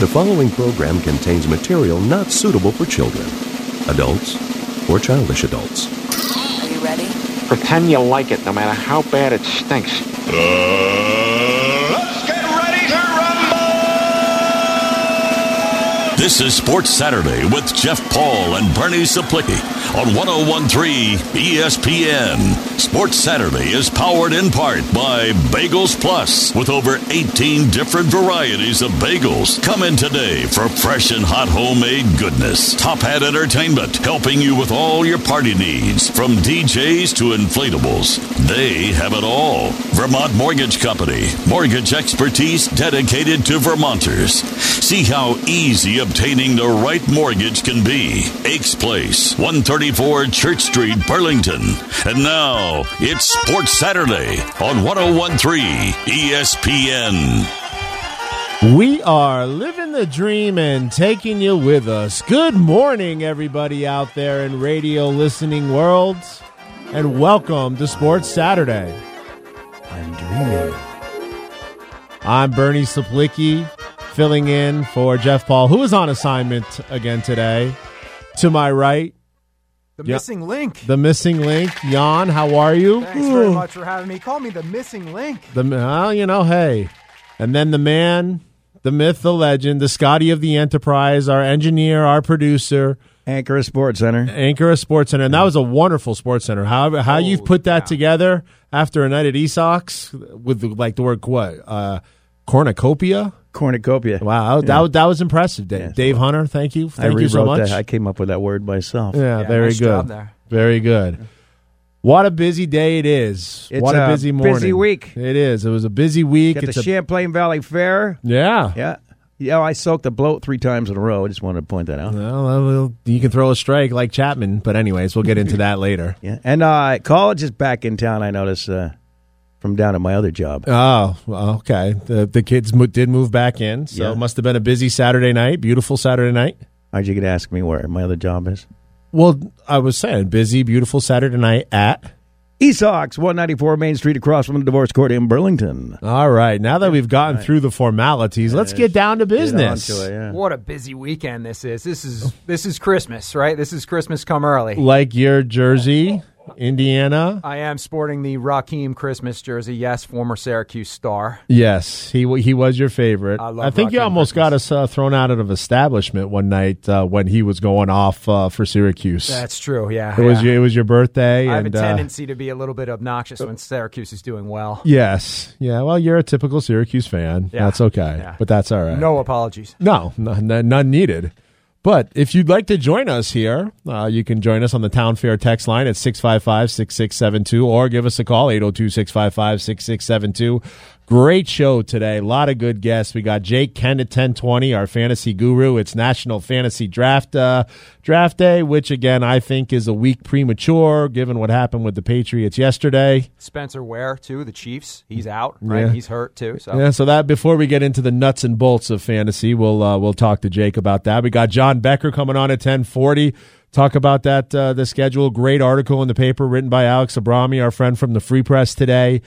The following program contains material not suitable for children, adults, or childish adults. Are you ready? Pretend you like it, no matter how bad it stinks. Let's get ready to rumble! This is Sports Saturday with Jeff Paul and Bernie Saplicki on 101.3 ESPN. Sports Saturday is powered in part by Bagels Plus, with over 18 different varieties of bagels. Come in today for fresh and hot homemade goodness. Top Hat Entertainment, helping you with all your party needs, from DJs to inflatables. They have it all. Vermont Mortgage Company, mortgage expertise dedicated to Vermonters. See how easy obtaining the right mortgage can be. Aches Place, 134 Church Street, Burlington. And now, it's Sports Saturday on 101.3 ESPN. We are living the dream and taking you with us. Good morning, everybody out there in radio listening world, and welcome to Sports Saturday. I'm dreaming. I'm Bernie Saplicki, filling in for Jeff Paul, who is on assignment again today. To my right, The missing link. The missing link. Jan, how are you? Thanks very much for having me. Call me the missing link. Hey. And then the man, the myth, the legend, the Scotty of the Enterprise, our engineer, our producer. Anchor of Sports Center. And that was a wonderful Sports Center. How you've put that together after a night at ESOX with the word cornucopia? Cornucopia. Wow, that was impressive, Dave. Yeah, Dave Hunter, thank you. Thank you so much. I came up with that word myself. Yeah, very nice good. job there. Very good. What a busy day it is. It's a busy morning. Busy week. It is. It was a busy week. Got the Champlain Valley Fair. Yeah. Yeah. Yeah, I soaked the bloat 3 times in a row. I just wanted to point that out. Well, you can throw a strike like Chapman, but anyways, we'll get into that later. Yeah, and college is back in town, I noticed, from down at my other job. Oh, okay. The kids did move back in, so it must have been a busy Saturday night, beautiful Saturday night. How'd you get to ask me where my other job is? Well, I was saying, busy, beautiful Saturday night at ESOX, 194 Main Street, across from the divorce court in Burlington. All right. Now that we've gotten through the formalities, let's get down to business. Get onto it, yeah. What a busy weekend this is. This is Christmas, right? This is Christmas come early. Like your jersey, Indiana. I am sporting the Raheem Christmas jersey. Yes, former Syracuse star. Yes, he was your favorite. I think you Raheem almost Christmas. got us thrown out of establishment one night when he was going off for Syracuse. That's true, yeah. It was your birthday. I have and, a tendency to be a little bit obnoxious when Syracuse is doing well. Yes. Yeah, well, you're a typical Syracuse fan. Yeah. That's okay, but that's all right. No apologies. No, none needed. But if you'd like to join us here, you can join us on the Town Fair text line at 655-6672 or give us a call, 802-655-6672. Great show today. A lot of good guests. We got Jake Kent at 10:20, our fantasy guru. It's National Fantasy Draft Day, which, again, I think is a week premature given what happened with the Patriots yesterday. Spencer Ware, too, the Chiefs. He's out, right? Yeah. He's hurt, too. So. Yeah, so that before we get into the nuts and bolts of fantasy, we'll talk to Jake about that. We got John Becker coming on at 10:40. Talk about that, the schedule. Great article in the paper written by Alex Abrami, our friend from the Free Press today.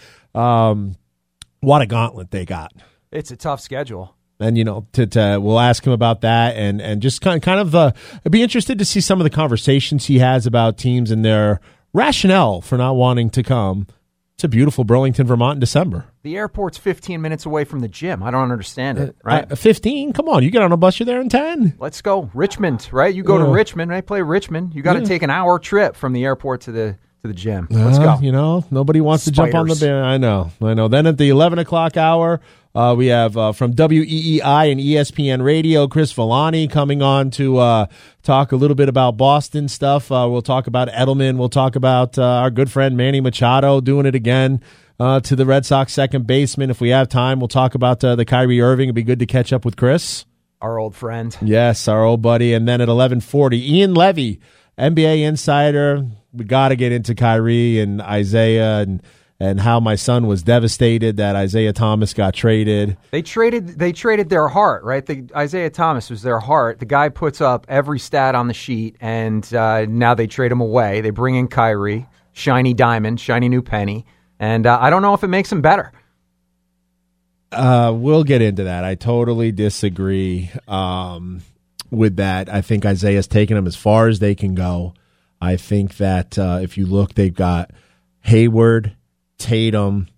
What a gauntlet they got. It's a tough schedule. And, we'll ask him about that and just kind of I'd be interested to see some of the conversations he has about teams and their rationale for not wanting to come to beautiful Burlington, Vermont in December. The airport's 15 minutes away from the gym. I don't understand it, right? 15? Come on, you get on a bus, you're there in 10. Let's go. Richmond, right? You go to Richmond, right? Play Richmond. You got to take an hour trip from the airport to the gym. Let's go. Nobody wants to jump on the band. I know. Then at the 11 o'clock hour, we have from WEEI and ESPN Radio, Chris Villani coming on to talk a little bit about Boston stuff. We'll talk about Edelman. We'll talk about our good friend Manny Machado doing it again to the Red Sox second baseman. If we have time, we'll talk about the Kyrie Irving. It'd be good to catch up with Chris. Our old friend. Yes, our old buddy. And then at 11:40, Ian Levy, NBA insider. We got to get into Kyrie and Isaiah and how my son was devastated that Isaiah Thomas got traded. They traded their heart, right? Isaiah Thomas was their heart. The guy puts up every stat on the sheet, and now they trade him away. They bring in Kyrie, shiny diamond, shiny new penny, and I don't know if it makes him better. We'll get into that. I totally disagree with that. I think Isaiah's taken them as far as they can go. I think that if you look, they've got Hayward, Tatum,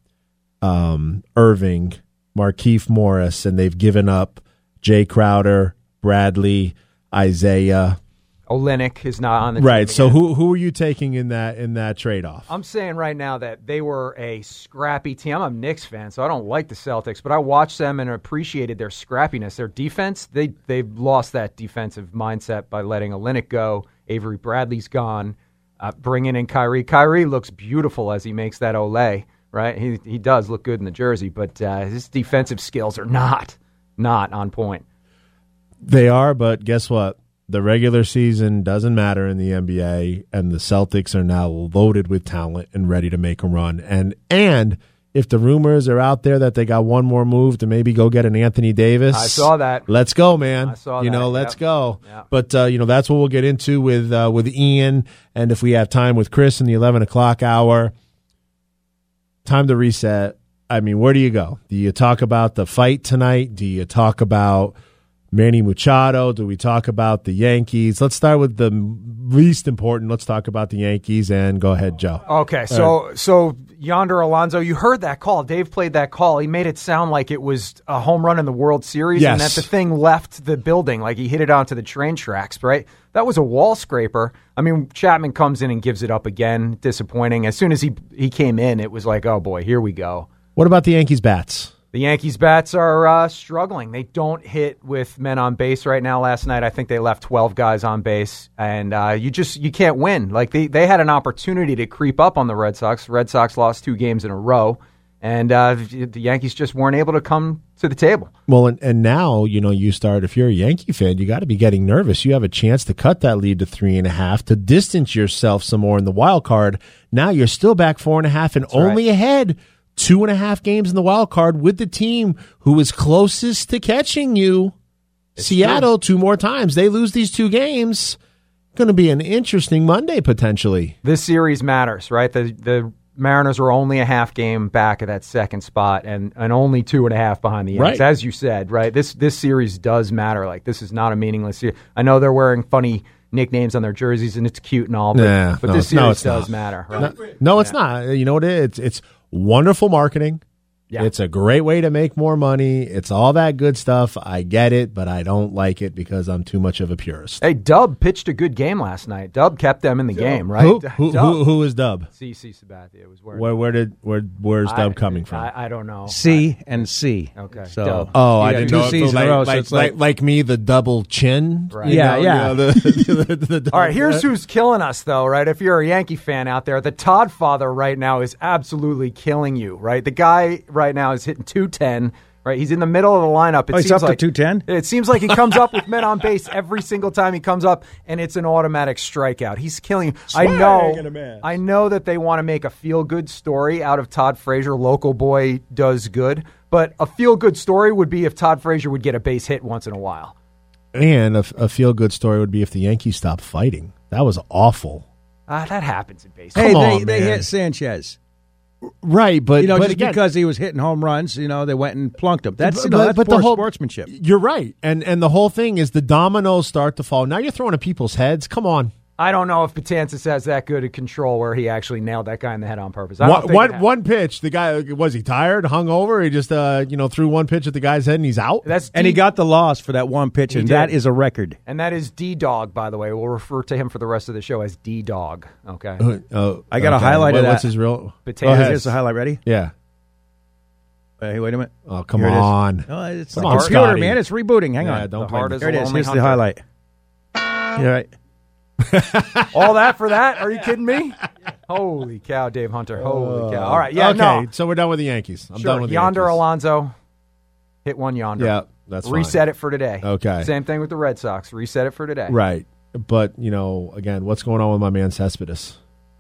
Irving, Markieff Morris, and they've given up Jay Crowder, Bradley, Isaiah. Olynyk is not on the team. Right. So again. who are you taking in that trade-off? I'm saying right now that they were a scrappy team. I'm a Knicks fan, so I don't like the Celtics, but I watched them and appreciated their scrappiness. Their defense, they've lost that defensive mindset by letting Olynyk go. Avery Bradley's gone. Bringing in Kyrie. Kyrie looks beautiful as he makes that Olay, right? He does look good in the jersey, but his defensive skills are not on point. They are, but guess what? The regular season doesn't matter in the NBA, and the Celtics are now loaded with talent and ready to make a run. And if the rumors are out there that they got one more move to maybe go get an Anthony Davis, I saw that. Let's go, man. I saw that. Let's go. Yep. But that's what we'll get into with Ian, and if we have time with Chris in the 11 o'clock hour. Time to reset. I mean, where do you go? Do you talk about the fight tonight? Do you talk about Manny Machado? Do we talk about the Yankees? Let's start with the least important. Let's talk about the Yankees, and go ahead, Joe. Okay, so Yonder Alonso, you heard that call. Dave played that call. He made it sound like it was a home run in the World Series, yes, and that the thing left the building, like he hit it onto the train tracks, right? That was a wall scraper. I mean, Chapman comes in and gives it up again. Disappointing. As soon as he came in, it was like, oh boy, here we go. What about the Yankees bats? The Yankees bats are struggling. They don't hit with men on base right now. Last night, I think they left 12 guys on base, and you can't win. Like they had an opportunity to creep up on the Red Sox. The Red Sox lost 2 games in a row, and the Yankees just weren't able to come to the table. Well, and now you start. If you're a Yankee fan, you got to be getting nervous. You have a chance to cut that lead to 3.5 to distance yourself some more in the wild card. Now you're still back 4.5 and only ahead. 2.5 games in the wild card with the team who is closest to catching you. It's Seattle true. 2 more times. They lose these 2 games. Going to be an interesting Monday potentially. This series matters, right? The Mariners are only a half game back of that second spot and only 2.5 behind the Yankees, as you said, right? This series does matter. Like, this is not a meaningless series. I know they're wearing funny nicknames on their jerseys and it's cute and all, but this series does matter, right? No, it's not. You know what it is? It's wonderful marketing. Yeah. It's a great way to make more money. It's all that good stuff. I get it, but I don't like it because I'm too much of a purist. Hey, Dub pitched a good game last night. Dub kept them in the game, right? Who is Dub? CC Sabathia was wearing. Where's Dub coming from? I don't know. C and C. Okay. So Dub. Oh, I didn't know. 2 C's in a row. So it's like me, the double chin. Right. Yeah. The all right. Here's who's killing us, though. Right. If you're a Yankee fan out there, the Todd father right now is absolutely killing you. Right. The guy right now is hitting 210. Right, he's in the middle of the lineup. He's up to 210? It seems like he comes up with men on base every single time he comes up, and it's an automatic strikeout. He's killing you. I know that they want to make a feel-good story out of Todd Frazier. Local boy does good. But a feel-good story would be if Todd Frazier would get a base hit once in a while. And a feel-good story would be if the Yankees stopped fighting. That was awful. That happens in baseball. Hey, they hit Sanchez. Right, but just again, because he was hitting home runs, they went and plunked him. That's but poor the whole sportsmanship. You're right, and the whole thing is the dominoes start to fall. Now you're throwing at people's heads. Come on. I don't know if Betances has that good a control where he actually nailed that guy in the head on purpose. One pitch, the guy, was he tired, hung over? He just threw one pitch at the guy's head and he's out. And he got the loss for that one pitch, and that is a record. And that is D-Dog, by the way. We'll refer to him for the rest of the show as D-Dog. Okay. I got a highlight of that. What's his real? Betances. Here's the highlight. Ready? Yeah. Hey, wait a minute. Oh, come on. No, it's come the on, computer, Scotty. man. It's rebooting. Hang on. Don't play. Here it is. Here's the highlight. You're right. All that for that? Are you kidding me? Holy cow, Dave Hunter. Holy cow. All right. Yeah, okay, so we're done with the Yankees. I'm done with the Yonder Yankees. Alonso. Hit one Yonder. Yeah, that's fine. Reset it for today. Okay. Same thing with the Red Sox. Reset it for today. Right. But, again, what's going on with my man Cespedes?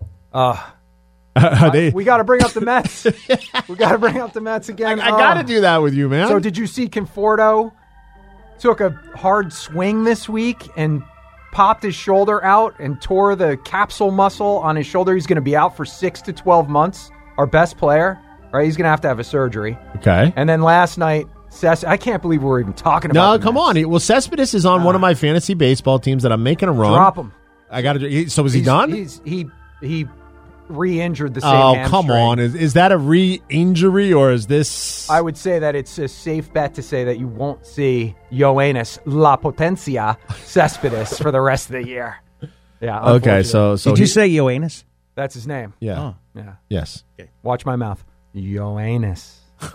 We got to bring up the Mets. We got to bring up the Mets again. I got to do that with you, man. So did you see Conforto took a hard swing this week and popped his shoulder out and tore the capsule muscle on his shoulder? He's going to be out for 6 to 12 months. Our best player. right? He's going to have a surgery. Okay. And then last night, I can't believe we're even talking about No, come on. Well, Cespedes is on one of my fantasy baseball teams that I'm making a run. Drop him. I got to. So is he done? He re-injured the same hamstring. Come on. Is that a re-injury or is this? I would say that it's a safe bet to say that you won't see Yoenis La Potencia Cespedes for the rest of the year. Yeah. Okay, so did you say Yoenis? That's his name. Yeah. Oh. Yeah. Yes. Okay. Watch my mouth. Yoenis.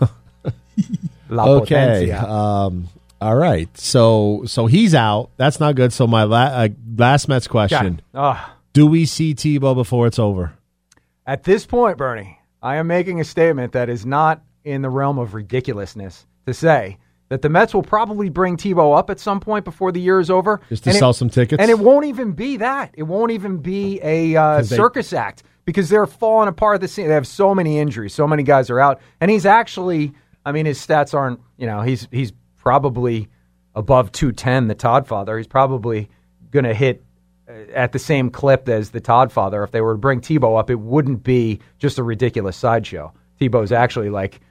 La Okay. Potencia. All right. So he's out. That's not good. So my last Mets question: do we see Tebow before it's over? At this point, Bernie, I am making a statement that is not in the realm of ridiculousness to say that the Mets will probably bring Tebow up at some point before the year is over. Just to sell some tickets? And it won't even be that. It won't even be a circus act because they're falling apart at the seams. They have so many injuries. So many guys are out. And he's actually, his stats aren't, he's probably above 210, the Todd father. He's probably going to hit at the same clip as the Todd father. If they were to bring Tebow up, it wouldn't be just a ridiculous sideshow. Tebow's actually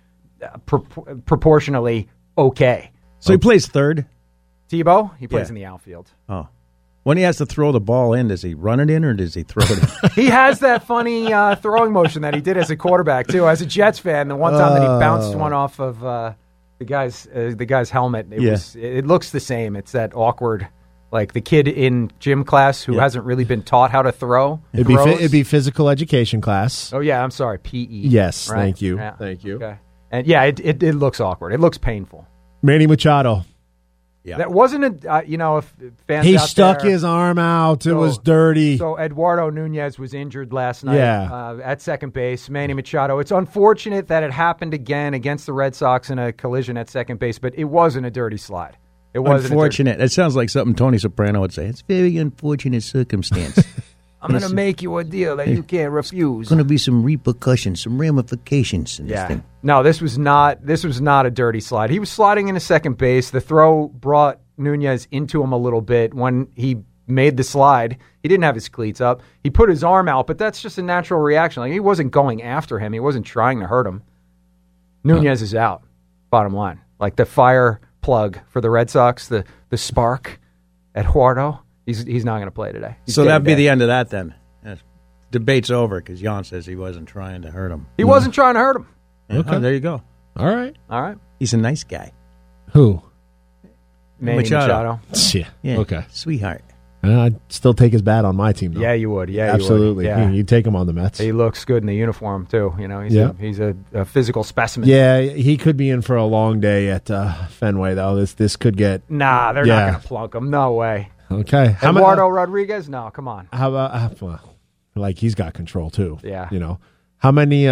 proportionally okay. So he plays third? Tebow? He plays in the outfield. Oh. When he has to throw the ball in, does he run it in or does he throw it in? He has that funny throwing motion that he did as a quarterback, too. As a Jets fan, the one time that he bounced one off of the guy's helmet, it looks the same. It's that awkward, like the kid in gym class who hasn't really been taught how to throw. It'd be physical education class. Oh, yeah, I'm sorry, PE. Yes, right? thank you. Yeah. Thank you. Okay. And it looks awkward. It looks painful. Manny Machado. Yeah. That wasn't if fans he out stuck there, his arm out. It was dirty. So Eduardo Nunez was injured last night at second base. Manny Machado. It's unfortunate that it happened again against the Red Sox in a collision at second base, but it wasn't a dirty slide. It wasn't unfortunate. It sounds like something Tony Soprano would say. It's a very unfortunate circumstance. I'm going to make you a deal that you can't refuse. There's going to be some repercussions, some ramifications in this thing. No, this was not a dirty slide. He was sliding into second base. The throw brought Nunez into him a little bit. When he made the slide, he didn't have his cleats up. He put his arm out, but that's just a natural reaction. Like, he wasn't going after him. He wasn't trying to hurt him. Nunez is out, bottom line. Like the fire plug for the Red Sox, the spark at Eduardo. He's not going to play today. So that'd be the end of that then. Debate's over because Jan says he wasn't trying to hurt him. He wasn't trying to hurt him. Okay, there you go. All right. He's a nice guy. Who? Manny Machado. Yeah. Okay. Sweetheart. I'd still take his bat on my team, though. Yeah, you would. Yeah, absolutely. You would. Yeah. You'd take him on the Mets. He looks good in the uniform too. He's a physical specimen. Yeah, he could be in for a long day at Fenway, though. This could get. Nah, they're not going to plunk him. No way. Okay. Eduardo Rodriguez? No, come on. How about he's got control too? Yeah. How many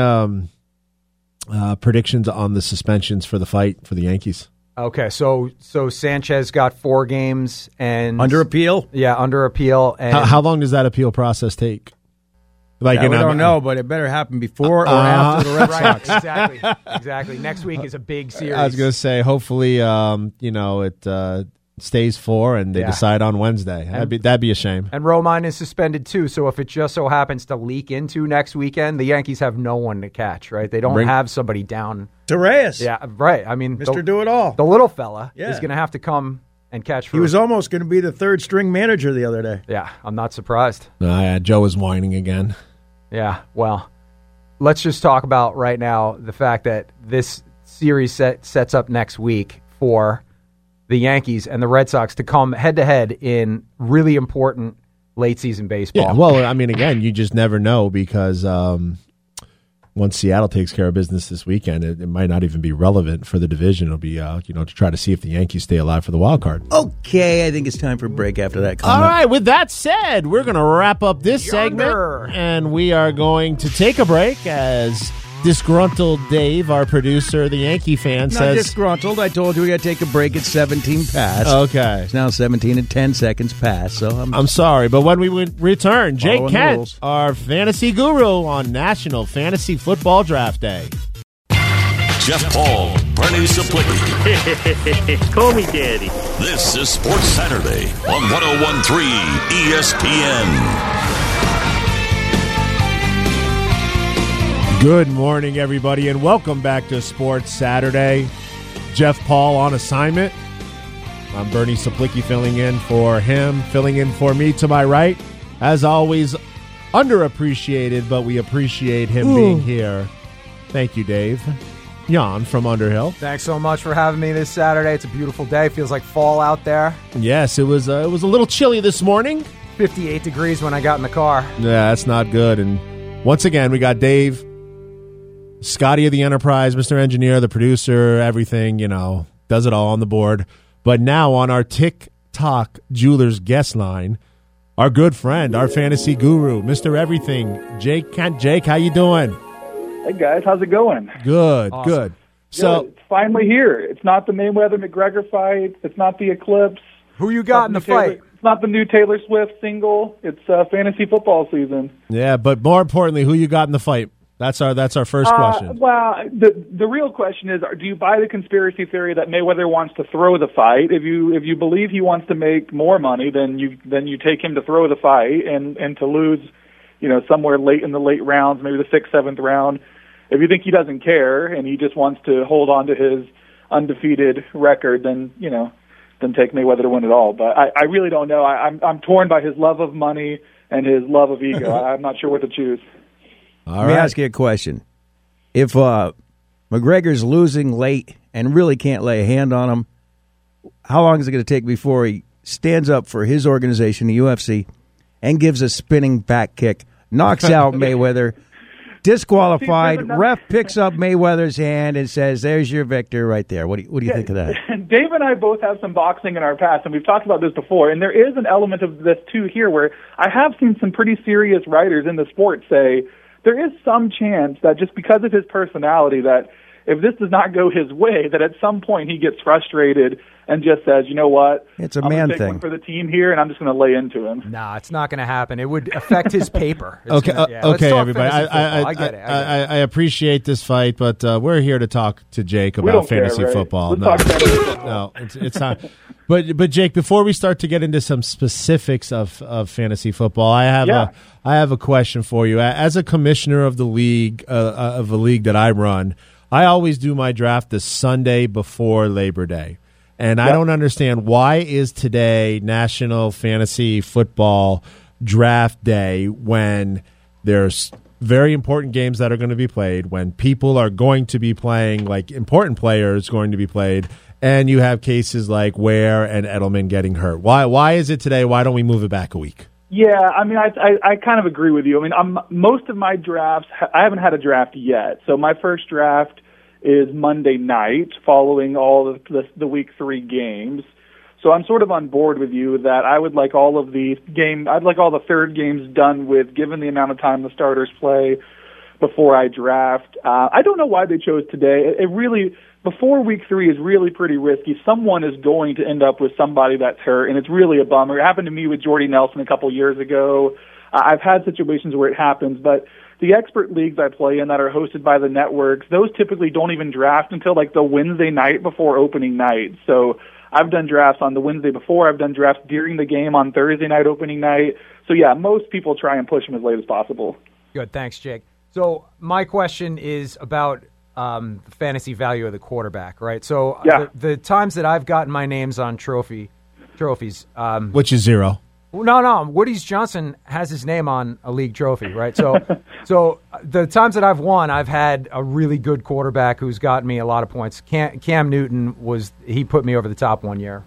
predictions on the suspensions for the fight for the Yankees? Okay, so Sanchez got 4 games and under appeal. Yeah, under appeal. And how long does that appeal process take? Like, we don't know, but it better happen before or after the Red Sox. Exactly. Next week is a big series. I was going to say, hopefully, it stays 4 and they decide on Wednesday. That'd be a shame. And Romine is suspended too, so if it just so happens to leak into next weekend, the Yankees have no one to catch, right? They don't have somebody down. Torres. Yeah, right. I mean, Mr. Do-It-All. The little fella is going to have to come and catch for He was almost going to be the third-string manager the other day. Yeah, I'm not surprised. Joe was whining again. Yeah, well, let's just talk about right now the fact that this series sets up next week for the Yankees and the Red Sox to come head-to-head in really important late-season baseball. Yeah, well, I mean, again, you just never know because once Seattle takes care of business this weekend, it might not even be relevant for the division. It'll be, to try to see if the Yankees stay alive for the wild card. Okay, I think it's time for a break after that comment. All right, with that said, we're going to wrap up this segment, and we are going to take a break as disgruntled Dave, our producer, the Yankee fan, says... Not disgruntled. I told you we got to take a break at 17 past. Okay. It's now 17 and 10 seconds past, so I'm sorry, but when we return, Jake Kent, rules. our fantasy guru on National Fantasy Football Draft Day. Jeff Paul, Bernie Suplicki. Call me Daddy. This is Sports Saturday on 101.3 ESPN. Good morning, everybody, and welcome back to Sports Saturday. Jeff Paul on assignment. I'm Bernie Saplicki filling in for him, filling in for me to my right. As always, underappreciated, but we appreciate him being here. Thank you, Dave. Jan from Underhill. Thanks so much for having me this Saturday. It's a beautiful day. Feels like fall out there. Yes, it was a little chilly this morning. 58 degrees when I got in the car. Yeah, that's not good. And once again, we got Dave, Scotty of the Enterprise, Mr. Engineer, the producer, everything, does it all on the board. But now on our TikTok Jewelers guest line, our good friend, our fantasy guru, Mr. Everything, Jake Kent. Jake, how you doing? Hey, guys. How's it going? Good, awesome. Good. So it's finally here. It's not the Mayweather-McGregor fight. It's not the Eclipse. Who you got in the fight? It's not the new Taylor Swift single. It's fantasy football season. Yeah, but more importantly, who you got in the fight? That's our first question. Well, the real question is, do you buy the conspiracy theory that Mayweather wants to throw the fight? If you believe he wants to make more money, then you take him to throw the fight and to lose, somewhere late in the late rounds, maybe the 6th, 7th round. If you think he doesn't care and he just wants to hold on to his undefeated record, then take Mayweather to win it all. But I really don't know. I'm torn by his love of money and his love of ego. I'm not sure what to choose. Let me ask you a question. If McGregor's losing late and really can't lay a hand on him, how long is it going to take before he stands up for his organization, the UFC, and gives a spinning back kick, knocks out Mayweather, disqualified, ref picks up Mayweather's hand and says, there's your victor right there. What do you think of that? Dave and I both have some boxing in our past, and we've talked about this before, and there is an element of this, too, here, where I have seen some pretty serious writers in the sport say, there is some chance that just because of his personality that if this does not go his way, that at some point he gets frustrated and just says, you know what? It's a man thing. I'm one for the team here, and I'm just going to lay into him. Nah, it's not going to happen. It would affect his paper. Okay, everybody. I get it. I appreciate this fight, but we're here to talk to Jake about fantasy football. Let's talk fantasy football. No, it's not. But Jake, before we start to get into some specifics of fantasy football, I have a question for you. As a commissioner of the league, of a league that I run, I always do my draft the Sunday before Labor Day. And I don't understand, why is today National Fantasy Football Draft Day when there's very important games that are going to be played, when people are going to be playing, like important players going to be played, and you have cases like Ware and Edelman getting hurt. Why is it today? Why don't we move it back a week? Yeah, I mean, I kind of agree with you. I mean, most of my drafts, I haven't had a draft yet. So my first draft is Monday night following all of the Week 3 games. So I'm sort of on board with you that I would like all of I'd like all the third games done with, given the amount of time the starters play before I draft. I don't know why they chose today. It really, before Week 3 is really pretty risky. Someone is going to end up with somebody that's hurt, and it's really a bummer. It happened to me with Jordy Nelson a couple years ago. I've had situations where it happens, but the expert leagues I play in that are hosted by the networks, those typically don't even draft until like the Wednesday night before opening night. So I've done drafts on the Wednesday before. I've done drafts during the game on Thursday night opening night. So, yeah, most people try and push them as late as possible. Good. Thanks, Jake. So my question is about the fantasy value of the quarterback, right? So the times that I've gotten my names on trophies. Which is zero. No. Woody's Johnson has his name on a league trophy, right? So the times that I've won, I've had a really good quarterback who's gotten me a lot of points. Cam Newton he put me over the top one year.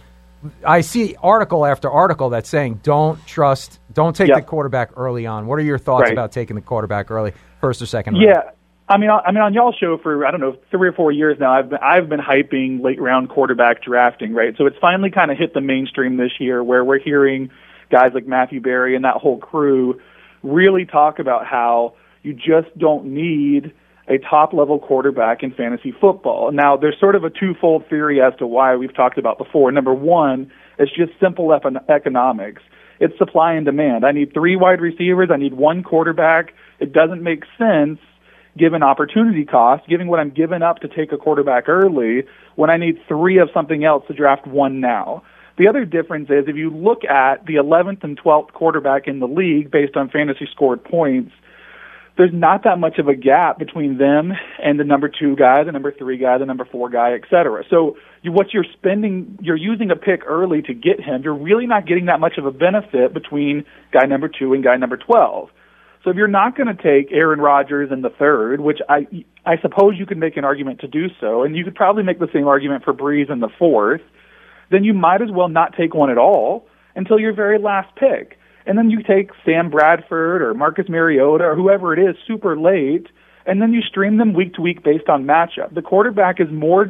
I see article after article that's saying don't take the quarterback early on. What are your thoughts about taking the quarterback early, first or second round? Yeah. I mean, on y'all's show for, 3 or 4 years now, I've been hyping late round quarterback drafting, right? So it's finally kind of hit the mainstream this year where we're hearing guys like Matthew Berry and that whole crew really talk about how you just don't need a top-level quarterback in fantasy football. Now, there's sort of a twofold theory as to why we've talked about before. Number one, it's just simple economics. It's supply and demand. I need 3 wide receivers. I need 1 quarterback. It doesn't make sense, given opportunity cost, given what I'm giving up to take a quarterback early, when I need 3 of something else to draft 1 now. The other difference is if you look at the 11th and 12th quarterback in the league based on fantasy scored points, there's not that much of a gap between them and the number 2 guy, the number 3 guy, the number 4 guy, et cetera. So what you're spending, you're using a pick early to get him. You're really not getting that much of a benefit between guy number 2 and guy number 12. So if you're not going to take Aaron Rodgers in the 3rd, which I suppose you could make an argument to do so, and you could probably make the same argument for Breeze in the 4th, then you might as well not take one at all until your very last pick. And then you take Sam Bradford or Marcus Mariota or whoever it is super late, and then you stream them week to week based on matchup. The quarterback is more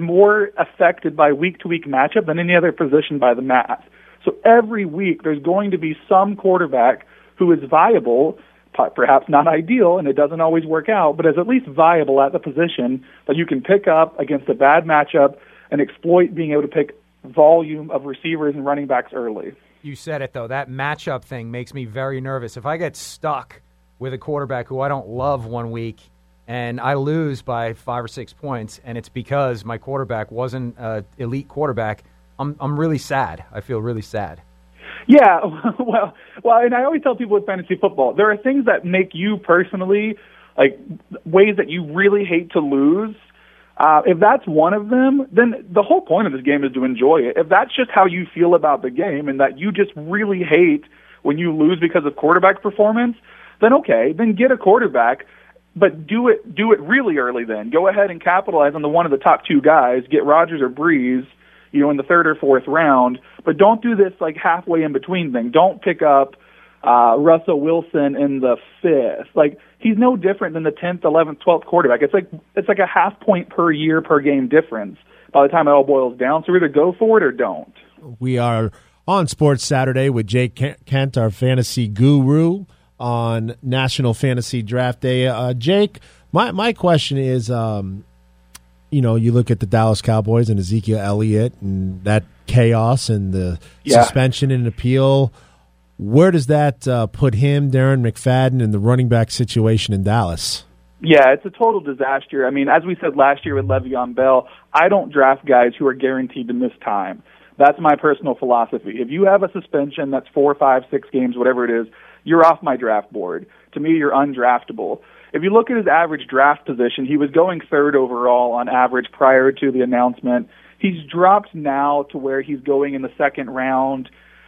affected by week-to-week matchup than any other position by the math. So every week there's going to be some quarterback who is viable, perhaps not ideal, and it doesn't always work out, but is at least viable at the position that you can pick up against a bad matchup and exploit being able to pick volume of receivers and running backs early. You said it, though. That matchup thing makes me very nervous. If I get stuck with a quarterback who I don't love one week and I lose by 5 or 6 points, and it's because my quarterback wasn't an elite quarterback, I'm really sad. I feel really sad. Yeah, well, and I always tell people with fantasy football, there are things that make you personally, like ways that you really hate to lose. If that's one of them, then the whole point of this game is to enjoy it. If that's just how you feel about the game and that you just really hate when you lose because of quarterback performance, then okay, then get a quarterback, but do it really early then. Go ahead and capitalize on one of the top 2 guys, get Rodgers or Breeze, in the 3rd or 4th round, but don't do this like halfway in between thing. Don't pick up Russell Wilson in the 5th. Like, he's no different than the 10th, 11th, 12th quarterback. It's like a half point per year per game difference by the time it all boils down. So either go for it or don't. We are on Sports Saturday with Jake Kent, our fantasy guru, on National Fantasy Draft Day. Jake, my question is, you look at the Dallas Cowboys and Ezekiel Elliott and that chaos and the suspension and appeal. Where does that put him, Darren McFadden, and the running back situation in Dallas? Yeah, it's a total disaster. I mean, as we said last year with Le'Veon Bell, I don't draft guys who are guaranteed to miss time. That's my personal philosophy. If you have a suspension that's 4, 5, 6 games, whatever it is, you're off my draft board. To me, you're undraftable. If you look at his average draft position, he was going 3rd overall on average prior to the announcement. He's dropped now to where he's going in the 2nd round.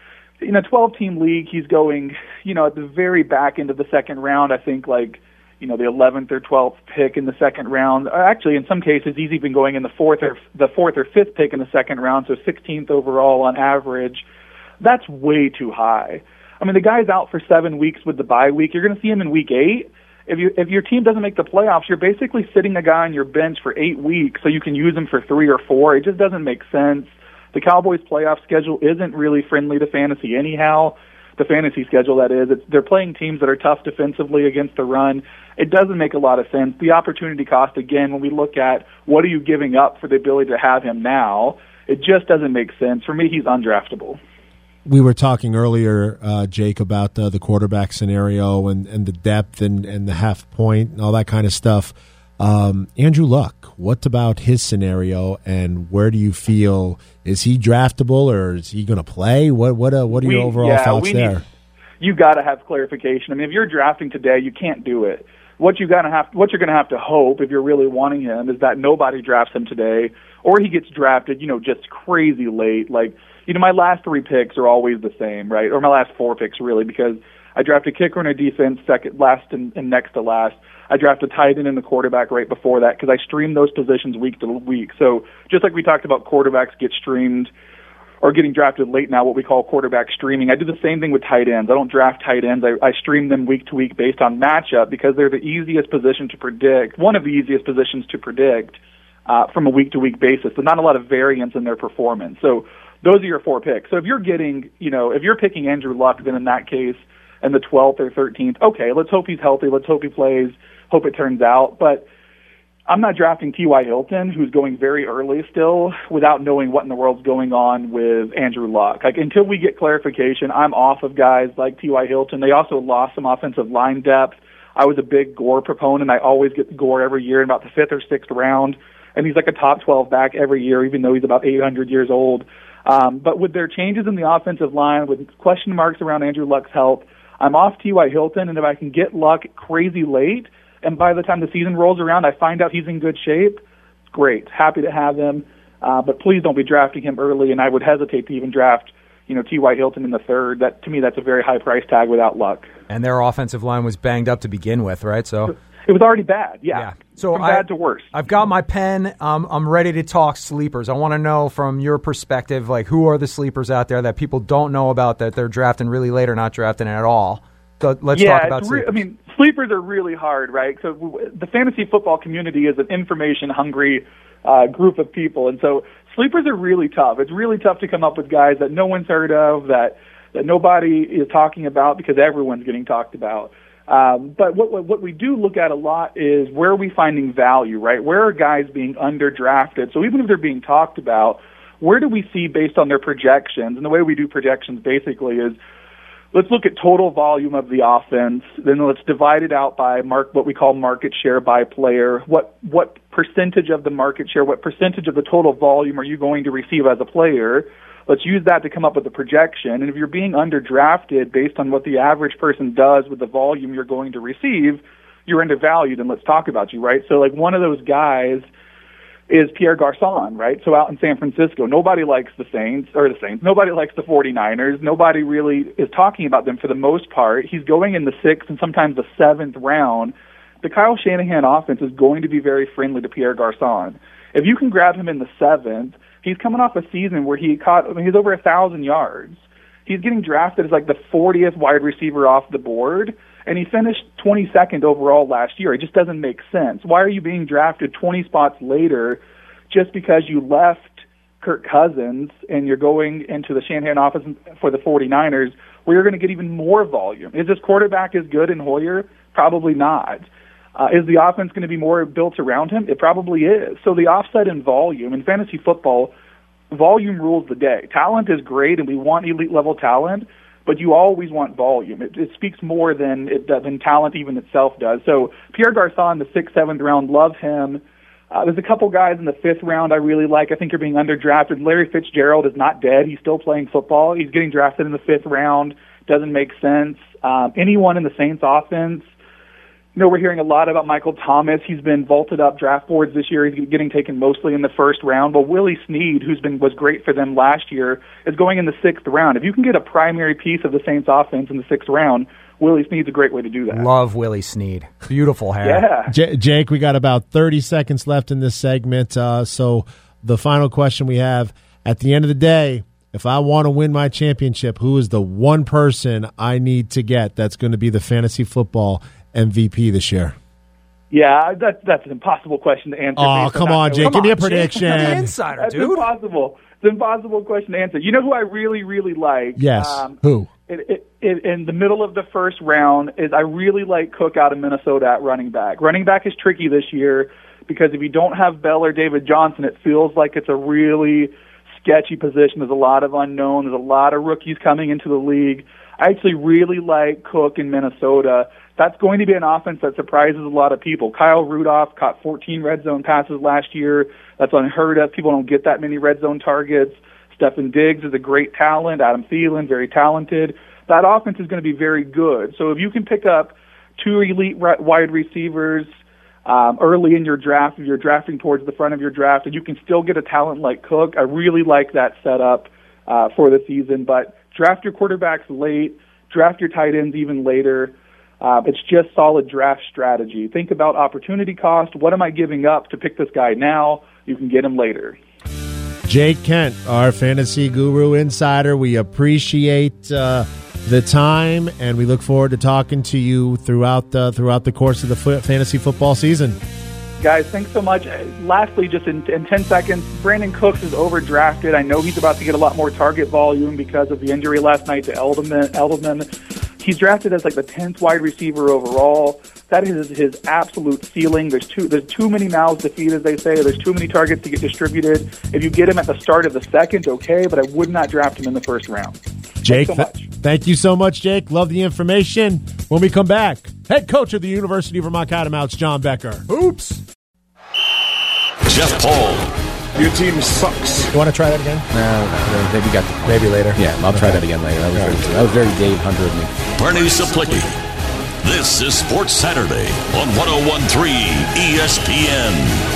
In a 12-team league, he's going, at the very back end of the 2nd round, I think the 11th or 12th pick in the 2nd round. Actually, in some cases, he's even going in the 4th or 5th pick in the 2nd round, so 16th overall on average. That's way too high. I mean, the guy's out for 7 weeks with the bye week. You're going to see him in week 8. If your team doesn't make the playoffs, you're basically sitting a guy on your bench for 8 weeks so you can use him for 3 or 4. It just doesn't make sense. The Cowboys' playoff schedule isn't really friendly to fantasy anyhow. The fantasy schedule, that is. They're playing teams that are tough defensively against the run. It doesn't make a lot of sense. The opportunity cost, again, when we look at what are you giving up for the ability to have him now, it just doesn't make sense. For me, he's undraftable. We were talking earlier, Jake, about the quarterback scenario and the depth and the half point and all that kind of stuff. Andrew Luck, what about his scenario, and where do you feel, is he draftable or is he going to play? What are your overall thoughts there? You got to have clarification. I mean, if you're drafting today, you can't do it. What you're going to have to hope, if you're really wanting him, is that nobody drafts him today, or he gets drafted, just crazy late. Like, my last 3 picks are always the same, right? Or my last 4 picks, really, because I draft a kicker and a defense second, last, and next to last. I draft a tight end and a quarterback right before that because I stream those positions week to week. So just like we talked about quarterbacks get streamed or getting drafted late now, what we call quarterback streaming, I do the same thing with tight ends. I don't draft tight ends. I stream them week to week based on matchup because they're the easiest position to predict, one of the easiest positions to predict from a week-to-week basis, but not a lot of variance in their performance. So those are your 4 picks. So if you're getting, if you're picking Andrew Luck, then in that case, in the 12th or 13th, okay, let's hope he's healthy. Let's hope he plays. Hope it turns out. But I'm not drafting T.Y. Hilton, who's going very early still, without knowing what in the world's going on with Andrew Luck. Like, until we get clarification, I'm off of guys like T.Y. Hilton. They also lost some offensive line depth. I was a big Gore proponent. I always get Gore every year in about the 5th or 6th round. And he's like a top 12 back every year, even though he's about 800 years old. But with their changes in the offensive line, with question marks around Andrew Luck's health, I'm off T.Y. Hilton, and if I can get luck crazy late, and by the time the season rolls around, I find out he's in good shape, it's great. Happy to have him. But please don't be drafting him early, and I would hesitate to even draft T.Y. Hilton in the third. That, to me, that's a very high price tag without luck. And their offensive line was banged up to begin with, right? So it was already bad, yeah. So from bad to worse. I've got my pen. I'm ready to talk sleepers. I want to know from your perspective, like, who are the sleepers out there that people don't know about that they're drafting really late or not drafting at all? So let's talk about sleepers. Sleepers are really hard, right? So the fantasy football community is an information-hungry group of people, and so sleepers are really tough. It's really tough to come up with guys that no one's heard of, that nobody is talking about because everyone's getting talked about. But what we do look at a lot is where are we finding value, right? Where are guys being underdrafted? So even if they're being talked about, where do we see based on their projections? And the way we do projections basically is let's look at total volume of the offense, then let's divide it out by what we call market share by player. What percentage of the market share, what percentage of the total volume are you going to receive as a player? Let's use that to come up with a projection. And if you're being underdrafted based on what the average person does with the volume you're going to receive, you're undervalued, and let's talk about you, right? So like one of those guys is Pierre Garçon, right? So out in San Francisco, nobody likes the Saints. Nobody likes the 49ers. Nobody really is talking about them for the most part. He's going in the 6th and sometimes the 7th round. The Kyle Shanahan offense is going to be very friendly to Pierre Garçon. If you can grab him in the 7th, he's coming off a season where he's over 1,000 yards. He's getting drafted as like the 40th wide receiver off the board, and he finished 22nd overall last year. It just doesn't make sense. Why are you being drafted 20 spots later just because you left Kirk Cousins and you're going into the Shanahan office for the 49ers where you're going to get even more volume? Is this quarterback as good in Hoyer? Probably not. Is the offense going to be more built around him? It probably is. So the offset in volume, in fantasy football, volume rules the day. Talent is great, and we want elite-level talent, but you always want volume. It speaks more than talent even itself does. So Pierre Garçon, the 6th, 7th round, love him. There's a couple guys in the 5th round I really like. I think you're being underdrafted. Larry Fitzgerald is not dead. He's still playing football. He's getting drafted in the 5th round. Doesn't make sense. Anyone in the Saints offense, we're hearing a lot about Michael Thomas. He's been vaulted up draft boards this year. He's getting taken mostly in the 1st round. But Willie Snead, was great for them last year, is going in the 6th round. If you can get a primary piece of the Saints offense in the 6th round, Willie Snead's a great way to do that. Love Willie Snead. Beautiful hair. Yeah. Jake, we got about 30 seconds left in this segment. So the final question we have, at the end of the day, if I want to win my championship, who is the one person I need to get that's going to be the fantasy football MVP this year? Yeah, that's an impossible question to answer. Oh, come on, Jake. Give me a prediction. You're the insider, dude. It's impossible. It's an impossible question to answer. You know who I really, really like? Yes. Who? In the middle of the 1st round is I really like Cook out of Minnesota at running back. Running back is tricky this year because if you don't have Bell or David Johnson, it feels like it's a really sketchy position. There's a lot of unknown. There's a lot of rookies coming into the league. I actually really like Cook in Minnesota. That's going to be an offense that surprises a lot of people. Kyle Rudolph caught 14 red zone passes last year. That's unheard of. People don't get that many red zone targets. Stefan Diggs is a great talent. Adam Thielen, very talented. That offense is going to be very good. So if you can pick up 2 elite wide receivers early in your draft, if you're drafting towards the front of your draft, and you can still get a talent like Cook, I really like that setup for the season. But draft your quarterbacks late. Draft your tight ends even later. It's just solid draft strategy. Think about opportunity cost. What am I giving up to pick this guy now? You can get him later. Jake Kent, our fantasy guru insider. We appreciate the time, and we look forward to talking to you throughout the course of the fantasy football season. Guys, thanks so much. Lastly, just in 10 seconds, Brandon Cooks is overdrafted. I know he's about to get a lot more target volume because of the injury last night to Edelman. He's drafted as like the 10th wide receiver overall. That is his absolute ceiling. There's too many mouths to feed, as they say. There's too many targets to get distributed. If you get him at the start of the 2nd, okay, but I would not draft him in the 1st round. Jake, thank you so much, Jake. Love the information. When we come back, head coach of the University of Vermont Catamounts, John Becker. Oops. Jeff Paul. Your team sucks. You want to try that again? No, maybe later. Yeah, I'll try that again later. That was very Dave Hunter of me. Bernie Suplicki. This is Sports Saturday on 101.3 ESPN.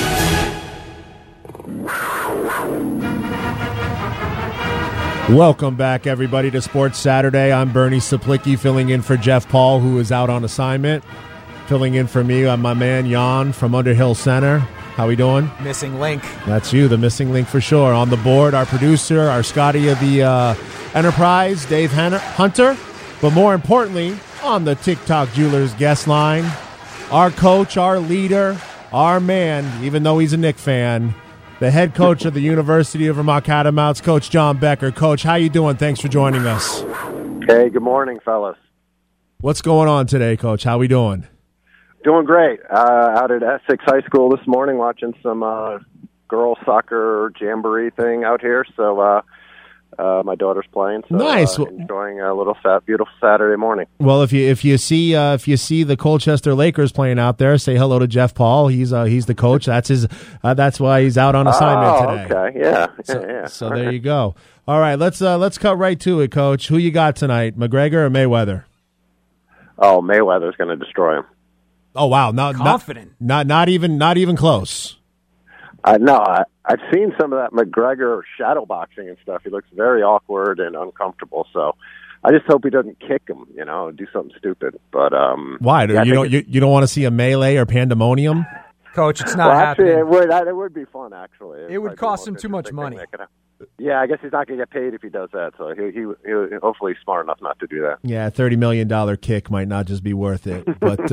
Welcome back, everybody, to Sports Saturday. I'm Bernie Suplicki, filling in for Jeff Paul, who is out on assignment. Filling in for me, I'm my man Jan from Underhill Center. How we doing? Missing link. That's you, the missing link for sure. On the board, our producer, our Scotty of the Enterprise, Dave Hunter. But more importantly, on the TikTok Jewelers guest line, our coach, our leader, our man, even though he's a Knick fan, the head coach of the University of Vermont Catamounts, Coach John Becker. Coach, how you doing? Thanks for joining us. Hey, good morning, fellas. What's going on today, Coach? How we doing? Doing great. Out at Essex High School this morning watching some girls soccer jamboree thing out here. So my daughter's playing. So, nice. Enjoying a little beautiful Saturday morning. Well, if you see the Colchester Lakers playing out there, say hello to Jeff Paul. He's the coach. That's his. That's why he's out on assignment today. Okay. Yeah. So there you go. All right. Let's cut right to it, Coach. Who you got tonight, McGregor or Mayweather? Oh, Mayweather's going to destroy him. Oh wow! Confident. Not even close. No, I've seen some of that McGregor shadow boxing and stuff. He looks very awkward and uncomfortable. So I just hope he doesn't kick him. Do something stupid. But why? You don't want to see a melee or pandemonium? Coach, it's not happening. Actually, it would be fun. Actually, it would cost him too much money. Yeah, I guess he's not going to get paid if he does that. So he hopefully he's smart enough not to do that. Yeah, $30 million kick might not just be worth it.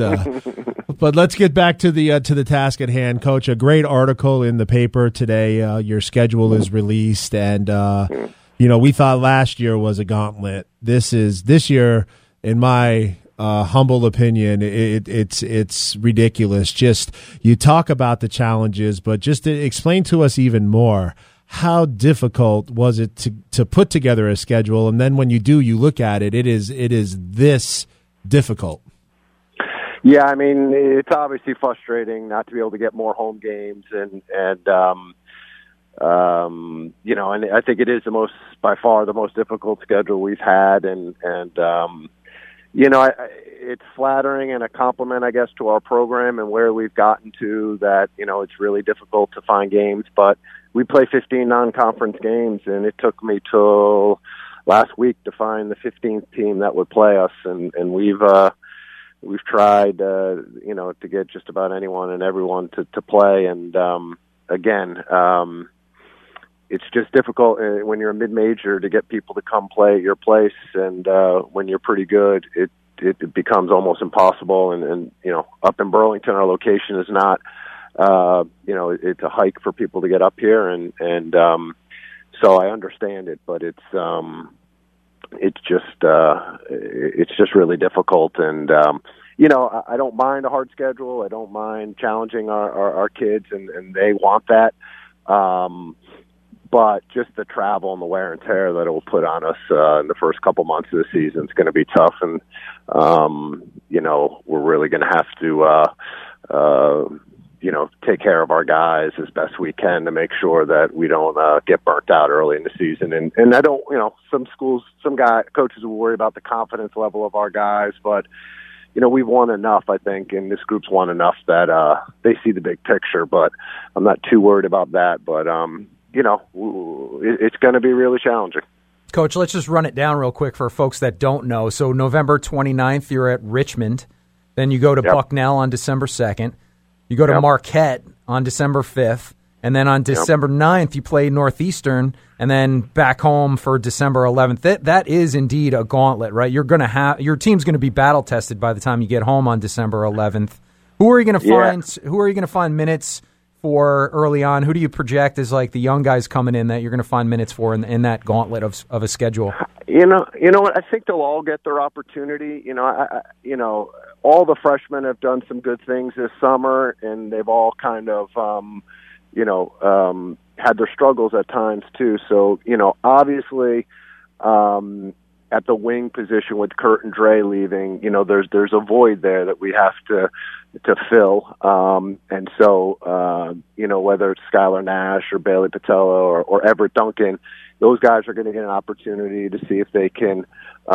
But let's get back to the task at hand, Coach. A great article in the paper today. Your schedule is released, and we thought last year was a gauntlet. This year, in my humble opinion, it's ridiculous. Just you talk about the challenges, but just to explain to us even more. How difficult was it to put together a schedule, and then when you do, you look at it, it is this difficult? Yeah, I mean, it's obviously frustrating not to be able to get more home games, and I think it is by far the most difficult schedule we've had, and it's flattering and a compliment, I guess, to our program and where we've gotten to that, it's really difficult to find games, but we play 15 non-conference games, and it took me till last week to find the 15th team that would play us, and we've tried, to get just about anyone and everyone to play, and again, it's just difficult when you're a mid-major to get people to come play at your place, and when you're pretty good, it becomes almost impossible, and up in Burlington, our location is not. It's a hike for people to get up here, and so I understand it, but it's just really difficult, and I don't mind a hard schedule. I don't mind challenging our kids, and they want that. But just the travel and the wear and tear that it will put on us in the first couple months of the season is going to be tough, and we're really going to have to take care of our guys as best we can to make sure that we don't get burnt out early in the season. And I don't, some coaches will worry about the confidence level of our guys, but we've won enough, I think, and this group's won enough that they see the big picture. But I'm not too worried about that. But it's going to be really challenging. Coach, let's just run it down real quick for folks that don't know. So November 29th, you're at Richmond. Then you go to Bucknell on December 2nd. You go to Marquette on December 5th, and then on December 9th, you play Northeastern, and then back home for December 11th. That is indeed a gauntlet, right? Your team's going to be battle tested by the time you get home on December 11th. Who are you going to find? Who are you going to find minutes for early on? Who do you project as like the young guys coming in that you're going to find minutes for in that gauntlet of a schedule? You know what? I think they'll all get their opportunity. All the freshmen have done some good things this summer, and they've all kind of, had their struggles at times too. So, obviously, at the wing position with Kurt and Dre leaving, there's a void there that we have to fill. And so, whether it's Skylar Nash or Bailey Patello or Everett Duncan, those guys are going to get an opportunity to see if they can,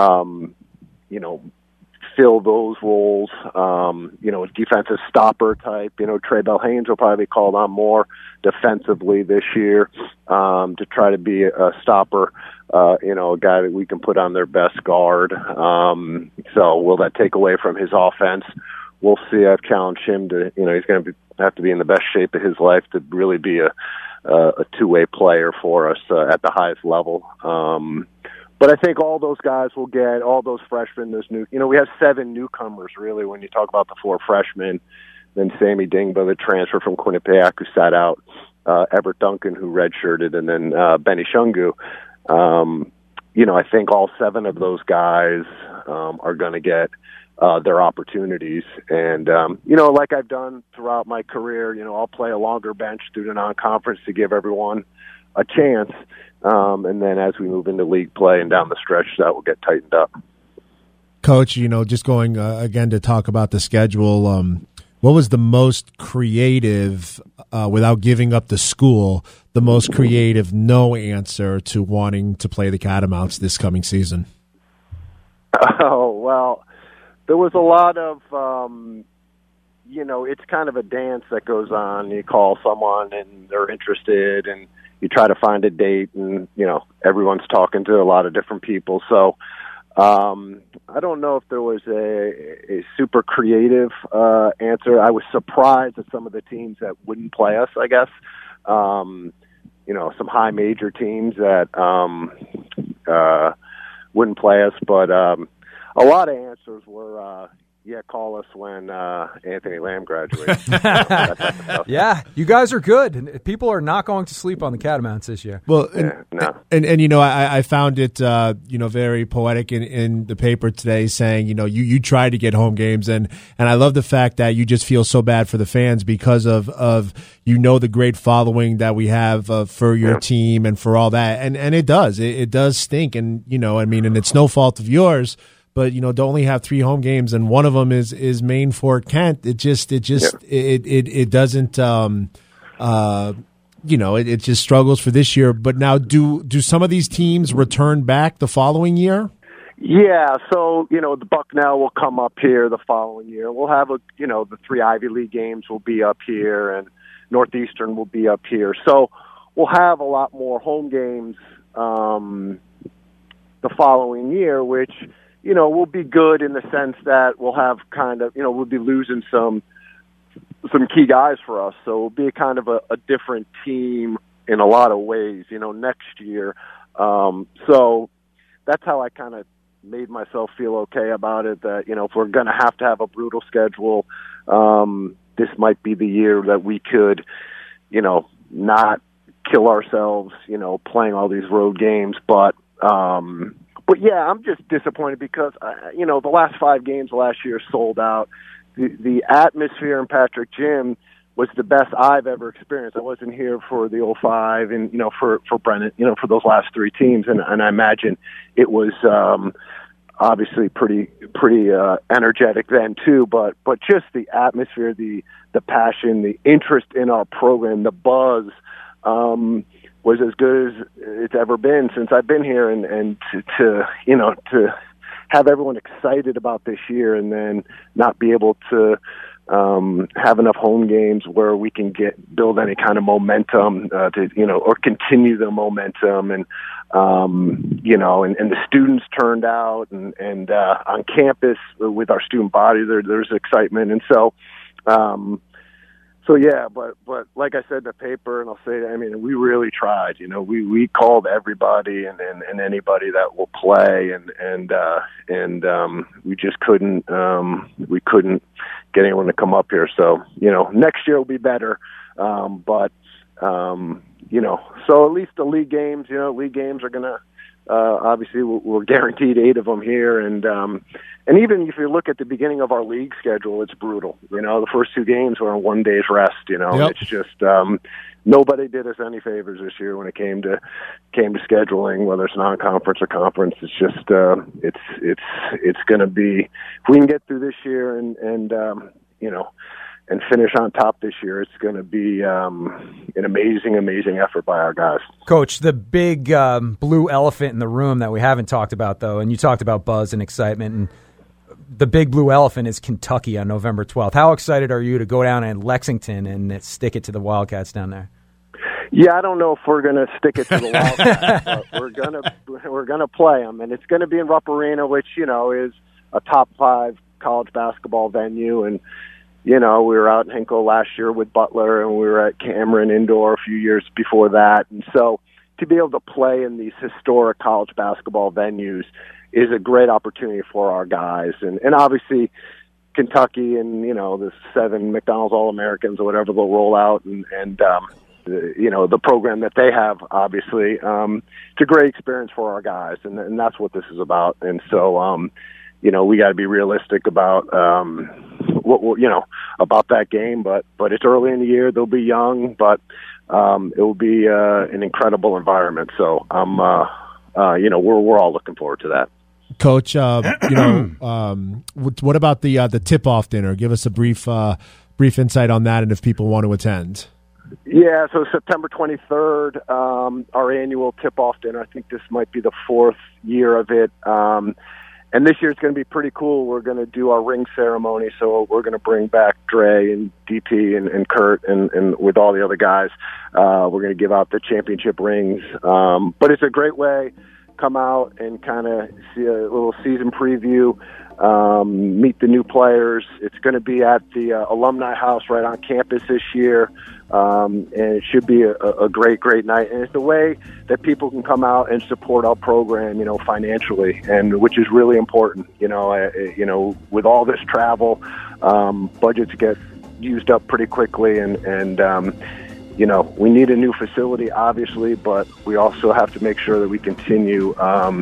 fill those roles, defensive stopper type. Trey Bell-Haynes will probably be called on more defensively this year to try to be a stopper, a guy that we can put on their best guard. So will that take away from his offense? We'll see. I've challenged him to, he's going to have to be in the best shape of his life to really be a two-way player for us at the highest level. But I think all those guys will get, all those freshmen, we have 7 newcomers, really, when you talk about the 4 freshmen. Then Sammy Dingba, the transfer from Quinnipiac, who sat out, Everett Duncan, who redshirted, and then Benny Shungu. I think all 7 of those guys are going to get their opportunities. And, like I've done throughout my career, I'll play a longer bench through the non-conference to give everyone a chance. And then as we move into league play and down the stretch, that will get tightened up. Coach, just going again to talk about the schedule, what was the most creative, without giving up the school, the most creative no answer to wanting to play the Catamounts this coming season? Oh, well, there was a lot of, it's kind of a dance that goes on. You call someone and they're interested, and you try to find a date, and, everyone's talking to a lot of different people. So I don't know if there was a super creative answer. I was surprised at some of the teams that wouldn't play us, I guess. Some high major teams that wouldn't play us. But a lot of answers were, call us when Anthony Lamb graduates. Yeah, you guys are good, and people are not going to sleep on the Catamounts this year. Well, I found it very poetic in the paper today, saying you try to get home games, and I love the fact that you just feel so bad for the fans because of the great following that we have for your team and for all that, and it does stink, and and it's no fault of yours. But to only have 3 home games, and one of them is Maine Fort Kent. It doesn't. It just struggles for this year. But now, do some of these teams return back the following year? Yeah. So the Bucknell will come up here the following year. We'll have the 3 Ivy League games will be up here, and Northeastern will be up here. So we'll have a lot more home games the following year, which will be good in the sense that we'll have kind of, we'll be losing some key guys for us. So it'll be kind of a different team in a lot of ways, next year. So that's how I kind of made myself feel okay about it, that, if we're going to have a brutal schedule, this might be the year that we could, not kill ourselves, playing all these road games. But yeah, I'm just disappointed because, the last 5 games last year sold out. The atmosphere in Patrick Gym was the best I've ever experienced. I wasn't here for the 05 and, for Brennan, for those last 3 teams. And I imagine it was obviously pretty energetic then too. But just the atmosphere, the passion, the interest in our program, the buzz, was as good as it's ever been since I've been here, and to have everyone excited about this year and then not be able to have enough home games where we can build any kind of momentum or continue the momentum, and and the students turned out, and on campus with our student body there's excitement, and so. So yeah, but like I said in the paper, and I'll say, we really tried. We called everybody and anybody that will play, and we just couldn't. We couldn't get anyone to come up here. So next year will be better. So at least the league games. League games are gonna. Obviously, we're guaranteed 8 of them here, and even if you look at the beginning of our league schedule, it's brutal. The first 2 games were on 1 day's rest. Yep. It's just nobody did us any favors this year when it came to scheduling, whether it's non-conference or conference. It's just it's going to be, if we can get through this year and finish on top this year, it's going to be an amazing effort by our guys. Coach, the big blue elephant in the room that we haven't talked about, though, and you talked about buzz and excitement, and the big blue elephant is Kentucky on November 12th. How excited are you to go down in Lexington and stick it to the Wildcats down there? Yeah, I don't know if we're going to stick it to the Wildcats, but we're gonna play them, and it's going to be in Rupp Arena, which is a top 5 college basketball venue. And we were out in Hinkle last year with Butler, and we were at Cameron Indoor a few years before that. And so to be able to play in these historic college basketball venues is a great opportunity for our guys. And obviously Kentucky and, the 7 McDonald's All-Americans or whatever they'll roll out and the program that they have, obviously, it's a great experience for our guys. And that's what this is about. And so, we got to be realistic about, about that game, but it's early in the year. They'll be young, but it will be an incredible environment. So we're all looking forward to that. Coach, what about the tip-off dinner? Give us a brief insight on that, and if people want to attend. Yeah, so September 23rd, our annual tip-off dinner. I think this might be the 4th year of it. And this year it's going to be pretty cool. We're going to do our ring ceremony, so we're going to bring back Dre and DP and Kurt and with all the other guys. We're going to give out the championship rings. But it's a great way. Come out and kind of see a little season preview, meet the new players. It's going to be at the Alumni House right on campus this year. And it should be a great night. And it's the way that people can come out and support our program, financially, and which is really important. With all this travel, budgets get used up pretty quickly, and we need a new facility, obviously, but we also have to make sure that we continue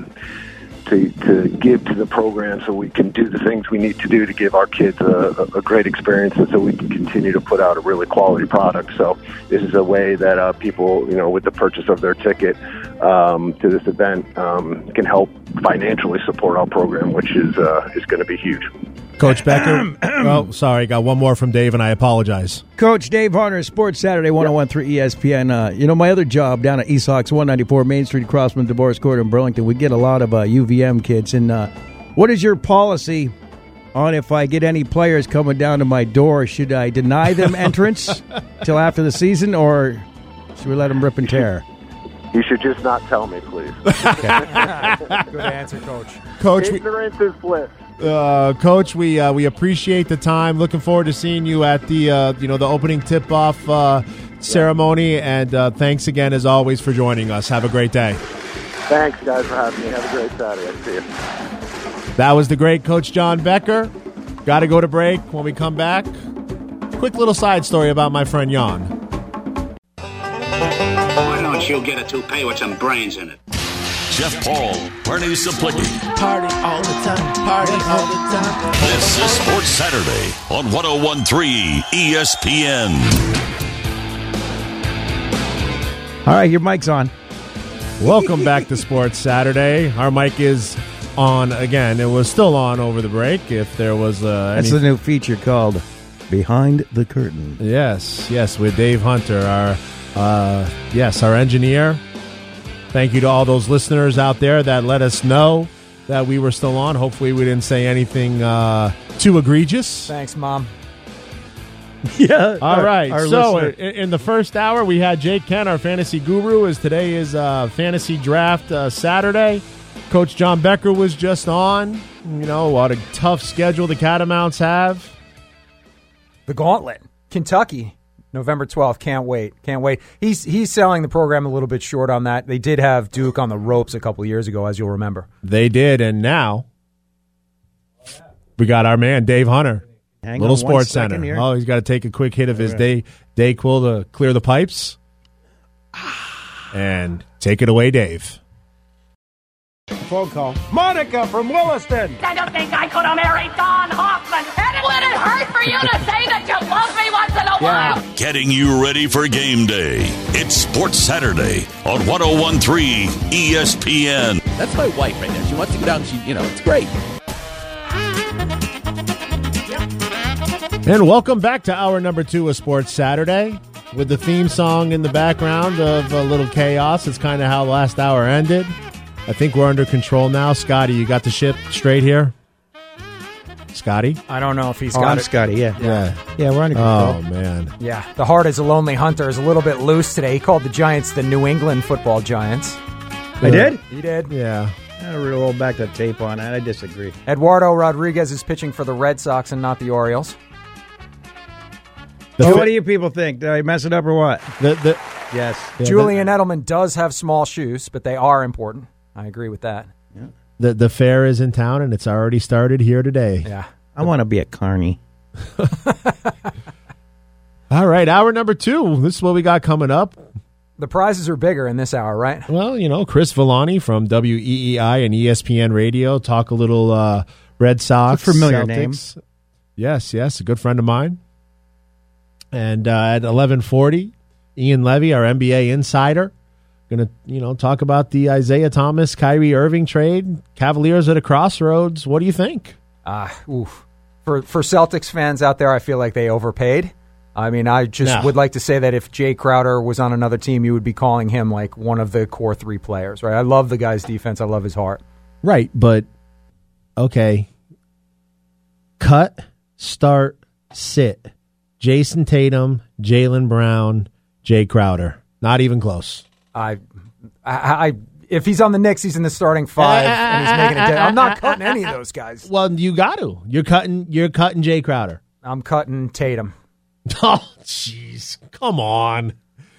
to give to the program so we can do the things we need to do to give our kids a great experience and so we can continue to put out a really quality product. So this is a way that people, with the purchase of their ticket to this event, can help financially support our program, which is going to be huge. Coach Becker. Oh, sorry, got one more from Dave, and I apologize. Coach Dave Hunter, Sports Saturday, 101.3 ESPN. My other job down at East Hawks 194 Main Street, across from the Divorce Court in Burlington, we get a lot of UVM kids. And what is your policy on if I get any players coming down to my door? Should I deny them entrance till after the season, or should we let them rip and tear? You should just not tell me, please. Good answer, Coach. Coach, ignorance is bliss. Coach, we appreciate the time. Looking forward to seeing you at the the opening tip-off ceremony. And thanks again, as always, for joining us. Have a great day. Thanks, guys, for having me. Have a great Saturday. See you. That was the great Coach John Becker. Got to go to break. When we come back, quick little side story about my friend Jan. Why don't you get a toupee with some brains in it? Jeff Paul, Bernie Suplicki. Party all the time, party all the time. This is Sports Saturday on 101.3 ESPN. All right, your mic's on. Welcome back to Sports Saturday. Our mic is on again. It was still on over the break. If there was that's the new feature called Behind the Curtain. Yes, with Dave Hunter, our engineer. Thank you to all those listeners out there that let us know that we were still on. Hopefully we didn't say anything too egregious. Thanks, Mom. Yeah. All right. So in the first hour, we had Jake Kent, our fantasy guru, as today is fantasy draft Saturday. Coach John Becker was just on. What a tough schedule the Catamounts have. The Gauntlet. Kentucky. November 12th. Can't wait. He's selling the program a little bit short on that. They did have Duke on the ropes a couple of years ago, as you'll remember. They did, and now we got our man, Dave Hunter. Little Sports Center. Here. Oh, he's got to take a quick hit of his Dayquil to clear the pipes. And take it away, Dave. phone call. Monica from Williston. I don't think I could have married Don Hoffman. And would it hurt for you to say that you love me once in a while? Getting you ready for game day. It's Sports Saturday on 101.3 ESPN. That's my wife right there. She wants to go down. It's great. And welcome back to hour number 2 of Sports Saturday with the theme song in the background of a little chaos. It's kind of how last hour ended. I think we're under control now. Scotty, you got the ship straight here? Scotty? I don't know if he's got it. Scotty, yeah. Yeah, we're under control. Oh, man. Yeah, the heart is a lonely hunter is a little bit loose today. He called the Giants the New England football Giants. I did? He did. Yeah. I don't really roll back the tape on that. I disagree. Eduardo Rodriguez is pitching for the Red Sox and not the Orioles. What do you people think? Did I mess it up or what? Yes. Yeah, Julian Edelman does have small shoes, but they are important. I agree with that. Yeah. The fair is in town, and it's already started here today. Yeah. I want to be at Carney. All right, hour number 2. This is what we got coming up. The prizes are bigger in this hour, right? Well, Chris Villani from WEEI and ESPN Radio. Talk a little Red Sox. It's a familiar Celtics. Name. Yes, a good friend of mine. And at 11:40, Ian Levy, our NBA insider, going to talk about the Isaiah Thomas, Kyrie Irving trade. Cavaliers at a crossroads. What do you think? For Celtics fans out there, I feel like they overpaid. I mean, I just would like to say that if Jay Crowder was on another team, you would be calling him like one of the core 3 players, right? I love the guy's defense. I love his heart. Right, but okay. Cut, start, sit. Jason Tatum, Jaylen Brown, Jay Crowder. Not even close. If he's on the Knicks, he's in the starting 5, and he's making it. I'm not cutting any of those guys. Well, you got to. You're cutting Jay Crowder. I'm cutting Tatum. Oh, jeez. Come on,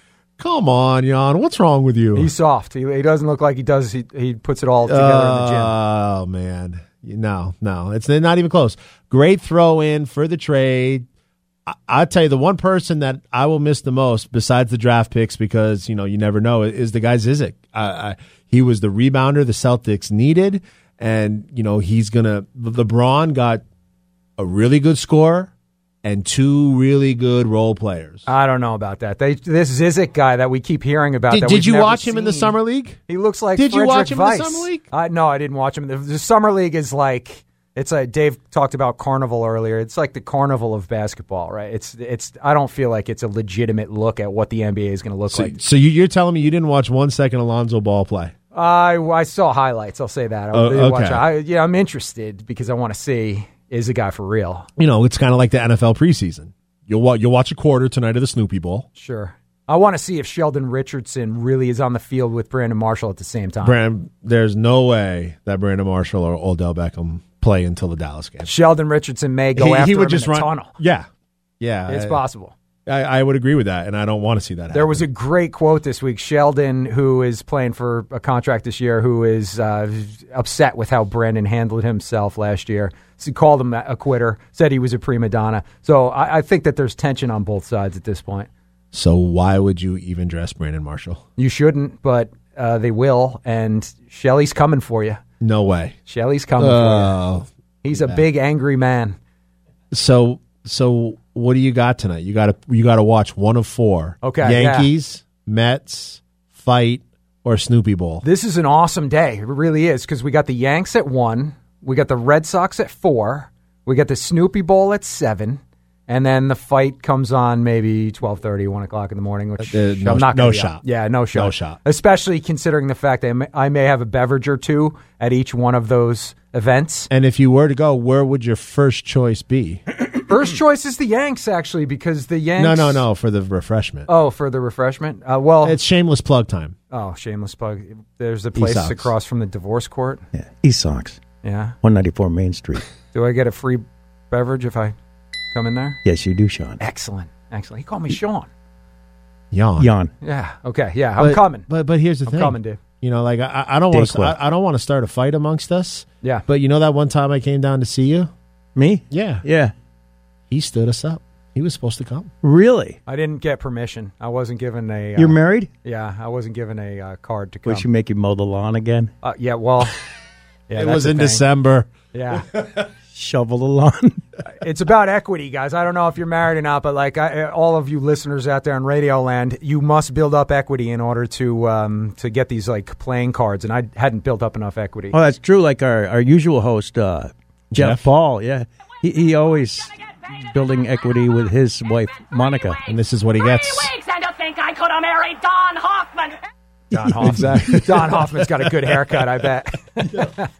Jan. What's wrong with you? He's soft. He doesn't look like he does. He puts it all together in the gym. Oh, man. No. It's not even close. Great throw in for the trade. I'll tell you, the one person that I will miss the most, besides the draft picks, because, you never know, is the guy Zizic. He was the rebounder the Celtics needed, and, he's going to – LeBron got a really good scorer and 2 really good role players. I don't know about that. This Zizic guy that we keep hearing about. Did you watch him in the Summer League? He looks like Did Frederick you watch him Weiss. in the Summer League? No, I didn't watch him. The Summer League is like – it's like Dave talked about carnival earlier. It's like the carnival of basketball, right? It's. I don't feel like it's a legitimate look at what the NBA is going to look like. So you're telling me you didn't watch 1 second Alonzo Ball play? I saw highlights. I'll say that. Okay. I'm interested because I want to see, is the guy for real? It's kind of like the NFL preseason. You'll watch a quarter tonight of the Snoopy Bowl. Sure. I want to see if Sheldon Richardson really is on the field with Brandon Marshall at the same time. There's no way that Brandon Marshall or Odell Beckham play until the Dallas game. Sheldon Richardson may go after him in the tunnel. Yeah. It's possible. I would agree with that, and I don't want to see that happen. There was a great quote this week. Sheldon, who is playing for a contract this year, who is upset with how Brandon handled himself last year. So he called him a quitter, said he was a prima donna. So I think that there's tension on both sides at this point. So why would you even dress Brandon Marshall? You shouldn't, but they will, and Shelly's coming for you. No way. Shelly's coming for you. He's a big, angry man. So what do you got tonight? You got to watch one of 4. Okay. Yankees, Mets, fight, or Snoopy Bowl. This is an awesome day. It really is, because we got the Yanks at 1, we got the Red Sox at 4, we got the Snoopy Bowl at 7, and then the fight comes on maybe 12:30, 1 o'clock in the morning, which I'm not going to shot. Yeah, no shot. No shot. Especially considering the fact that I may have a beverage or 2 at each one of those events. And if you were to go, where would your first choice be? First choice is the Yanks, actually, because the Yanks... No, for the refreshment. Oh, for the refreshment? Well... It's shameless plug time. Oh, shameless plug. There's a place E-Sox. across from the divorce court. Yeah, E-Sox. Yeah. 194 Main Street. Do I get a free beverage if I come in there? Yes, you do, Sean. Excellent. He called me Sean. Jan. Yeah. Okay. Yeah. I'm coming. But here's the thing. I'm coming, dude. I don't want to. I don't want to start a fight amongst us. Yeah. But that one time I came down to see you. Me? Yeah. Yeah. He stood us up. He was supposed to come. Really? I didn't get permission. I wasn't given a... You're married? Yeah. I wasn't given a card to come. Would she make you mow the lawn again? Yeah. Well, Yeah, it that's was a in thing. December. Yeah. Shovel the lawn. It's about equity, guys. I don't know if you're married or not, but like all of you listeners out there in Radio Land, you must build up equity in order to get these like playing cards. And I hadn't built up enough equity. Oh, that's true. Like our usual host, Jeff Paul. Yeah, he always building equity with his wife Monica, and this is what he gets. 3 weeks and to think I could have married Don Hoffman. Don Hoffman. Exactly. Don Hoffman's got a good haircut, I bet.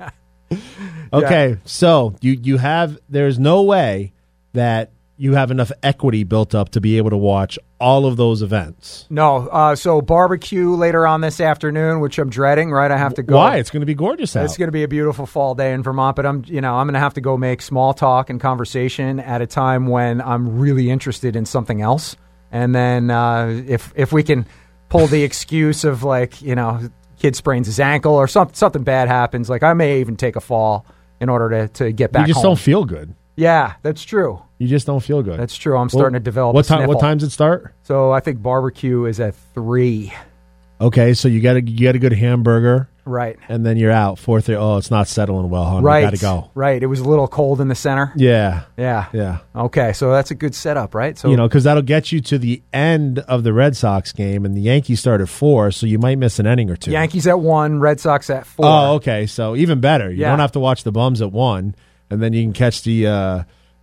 Okay, so you have, there's no way that you have enough equity built up to be able to watch all of those events. No, so barbecue later on this afternoon, which I'm dreading. Right, I have to go. Why? It's going to be gorgeous out. It's going to be a beautiful fall day in Vermont, but I'm going to have to go make small talk and conversation at a time when I'm really interested in something else. And then if we can pull the excuse of like kid sprains his ankle or something bad happens, like I may even take a fall in order to get back. You just home. don't feel good. Yeah, that's true. You just don't feel good. That's true. I'm starting to develop. What a time? sniffle. What time's it start? So I think barbecue is at 3. Okay, so you got a good hamburger, right? And then you're out 4:30. Oh, it's not settling well, huh? Right, Got to go. Right. It was a little cold in the center. Yeah. Yeah. Okay, so that's a good setup, right? So because that'll get you to the end of the Red Sox game, and the Yankees start at 4, so you might miss an inning or two. Yankees at 1, Red Sox at 4. Oh, okay. So even better. You Yeah. don't have to watch the Bums at 1, and then you can catch the.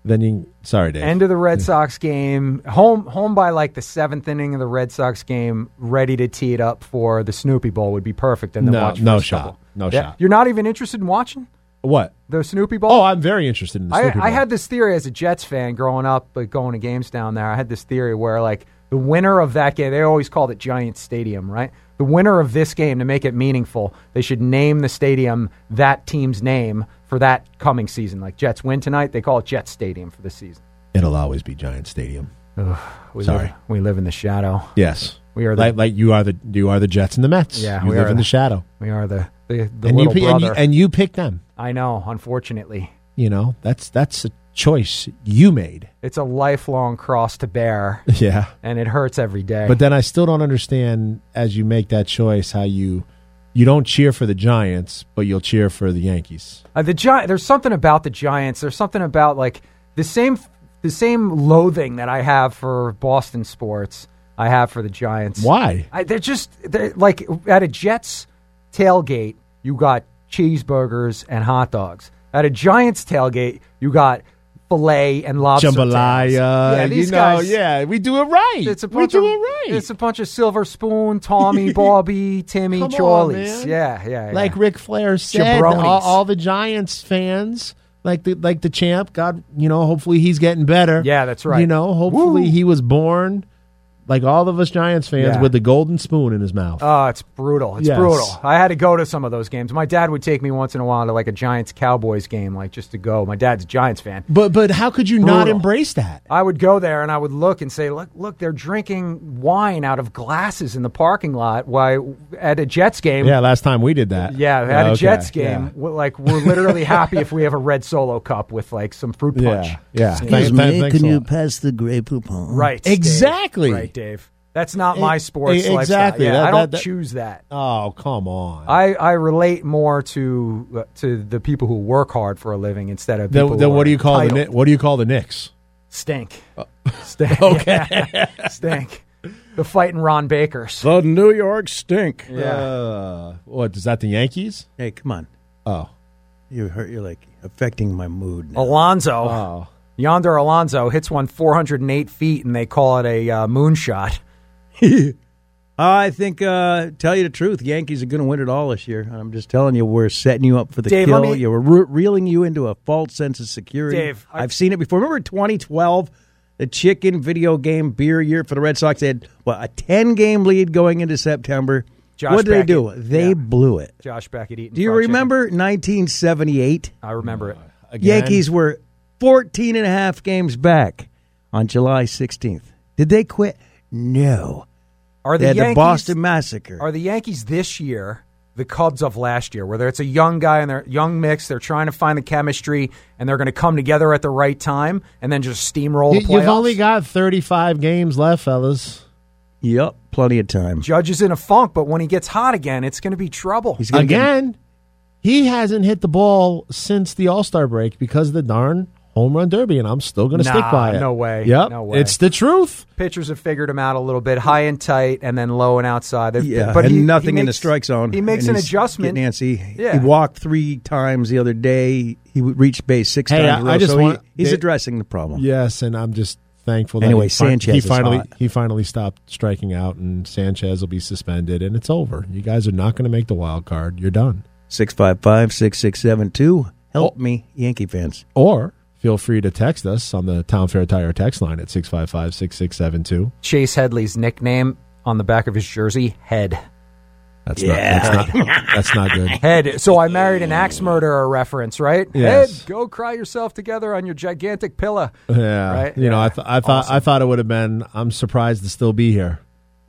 Sorry, Dave. End of the Red Sox game. Home by like the 7th inning of the Red Sox game, ready to tee it up for the Snoopy Bowl would be perfect. And then watch no first shot. couple. No shot. You're not even interested in watching What? the Snoopy Bowl? Oh, I'm very interested in the Snoopy Bowl. I had this theory as a Jets fan growing up, but going to games down there. I had this theory where like the winner of that game, they always called it Giants Stadium, right? The winner of this game, to make it meaningful, they should name the stadium that team's name for that coming season. Like Jets win tonight, they call it Jets Stadium for this season. It'll always be Giant Stadium. Sorry. We live in the shadow. Yes. We are the, like you are the Jets and the Mets. Yeah, you we live are in the shadow. We are the And little brother. and you pick them. I know, unfortunately. That's a choice you made. It's a lifelong cross to bear. Yeah. And it hurts every day. But then I still don't understand, as you make that choice, how you don't cheer for the Giants, but you'll cheer for the Yankees. There's something about the Giants. There's something about like the same loathing that I have for Boston sports, I have for the Giants. Why? They're like at a Jets tailgate, you got cheeseburgers and hot dogs. At a Giants tailgate, you got filet and lobster jambalaya. Yeah, these guys. Yeah, we do it right. We do it right. It's a bunch of Silver Spoon, Tommy, Bobby, Timmy, Come on, Charlies. man. Yeah. Like Ric Flair said, Jabronis. all the Giants fans, like the champ, God, hopefully he's getting better. Yeah, that's right. Hopefully he was born like all of us Giants fans with the golden spoon in his mouth. Oh, it's brutal. It's brutal. I had to go to some of those games. My dad would take me once in a while to like a Giants-Cowboys game, like just to go. My dad's a Giants fan. But how could you not embrace that? I would go there and I would look and say, look, they're drinking wine out of glasses in the parking lot. Why at a Jets game? Yeah, last time we did that. Yeah, at a Jets game, we're literally happy if we have a red Solo cup with like some fruit punch. Yeah. Excuse me, can you pass the Grey Poupon? Right. Exactly. Right, Dave. That's not my sports exactly. lifestyle. Yeah, I don't choose that. Oh, come on. I relate more to the people who work hard for a living instead of people then what do you call titled. What do you call the Knicks? Stink. Stink. Okay. Stink. The fighting Ron Bakers. The New York Stink. Yeah. What is that? The Yankees? Hey, come on. Oh, You're like affecting my mood now. Alonzo. Oh. Yonder Alonzo hits one 408 feet, and they call it a moonshot. I think, tell you the truth, Yankees are going to win it all this year. I'm just telling you, we're setting you up for the Dave, kill. We're reeling you into a false sense of security. Dave, I've seen it before. Remember 2012, the chicken video game beer year for the Red Sox? They had, a 10-game lead going into September. What did they do? They blew it. Josh Beckett eating. Do you remember 1978? I remember it. Again? Yankees were 14 and a half games back on July 16th. Did they quit? No. They had the Boston Massacre. Are the Yankees this year the Cubs of last year, where it's a young guy and they're young mix, they're trying to find the chemistry, and they're going to come together at the right time and then just steamroll the playoffs? You've only got 35 games left, fellas. Yep, plenty of time. Judge is in a funk, but when he gets hot again, it's going to be trouble. He's He hasn't hit the ball since the All-Star break because of the darn home run derby, and I'm still going to stick by it. No way. Yep, no way. It's the truth. Pitchers have figured him out a little bit, high and tight, and then low and outside. But nothing in the strike zone. He makes an adjustment. Nancy, he walked 3 times the other day. He reached base 6 times. He's addressing the problem. Yes, and I'm just thankful that he finally stopped striking out, and Sanchez will be suspended, and it's over. You guys are not going to make the wild card. You're done. 655-6672. Help me, Yankee fans. Or feel free to text us on the Town Fair Tire text line at 655-6672. Chase Headley's nickname on the back of his jersey, Head. That's not good. Head. So I married an axe murderer reference, right? Yes. Head, go cry yourself together on your gigantic pillow. Yeah. Right? You know, I thought it would have been, I'm surprised to still be here.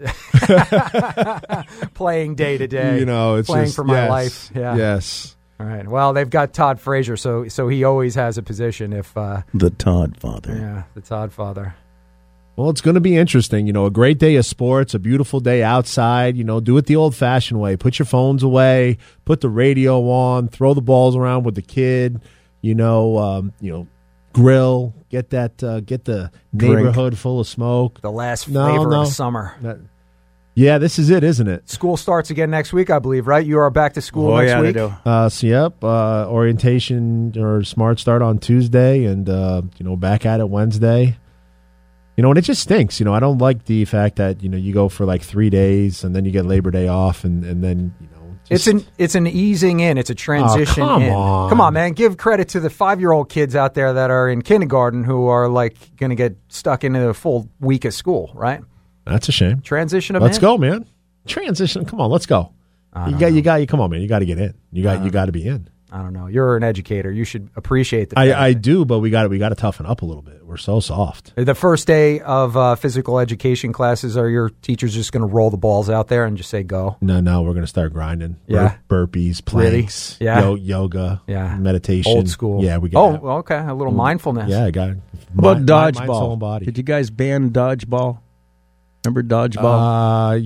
Playing day to day. You know, it's playing just, for my life. Yeah. Yes. All right. Well, they've got Todd Frazier, so he always has a position if the Todd father. Yeah, the Todd father. Well, it's going to be interesting. You know, a great day of sports, a beautiful day outside. You know, do it the old-fashioned way. Put your phones away. Put the radio on. Throw the balls around with the kid. You know, grill. Get the neighborhood full of smoke. The last flavor of summer. Yeah, this is it, isn't it? School starts again next week, I believe, right? You are back to school next week? They do. Orientation or Smart Start on Tuesday and, back at it Wednesday. You know, and it just stinks. You know, I don't like the fact that, you go for like 3 days and then you get Labor Day off and then, It's an easing in. It's a transition in. Come on, man. Give credit to the 5-year-old kids out there that are in kindergarten who are like going to get stuck into a full week of school, right? That's a shame. Transition them Let's in. go, man. Transition. Come on, let's go. Come on, man. You got to get in. You got to be in. I don't know. You're an educator. You should appreciate the I do, but we got to toughen up a little bit. We're so soft. The first day of physical education classes, are your teachers just going to roll the balls out there and just say go? No, we're going to start grinding. Yeah. Burpees, planks, yoga, meditation. Old school. Yeah, we got okay. A little mindfulness. Yeah, I got it. How about dodgeball? Mind, soul, and body. Did you guys ban dodgeball? Remember dodgeball?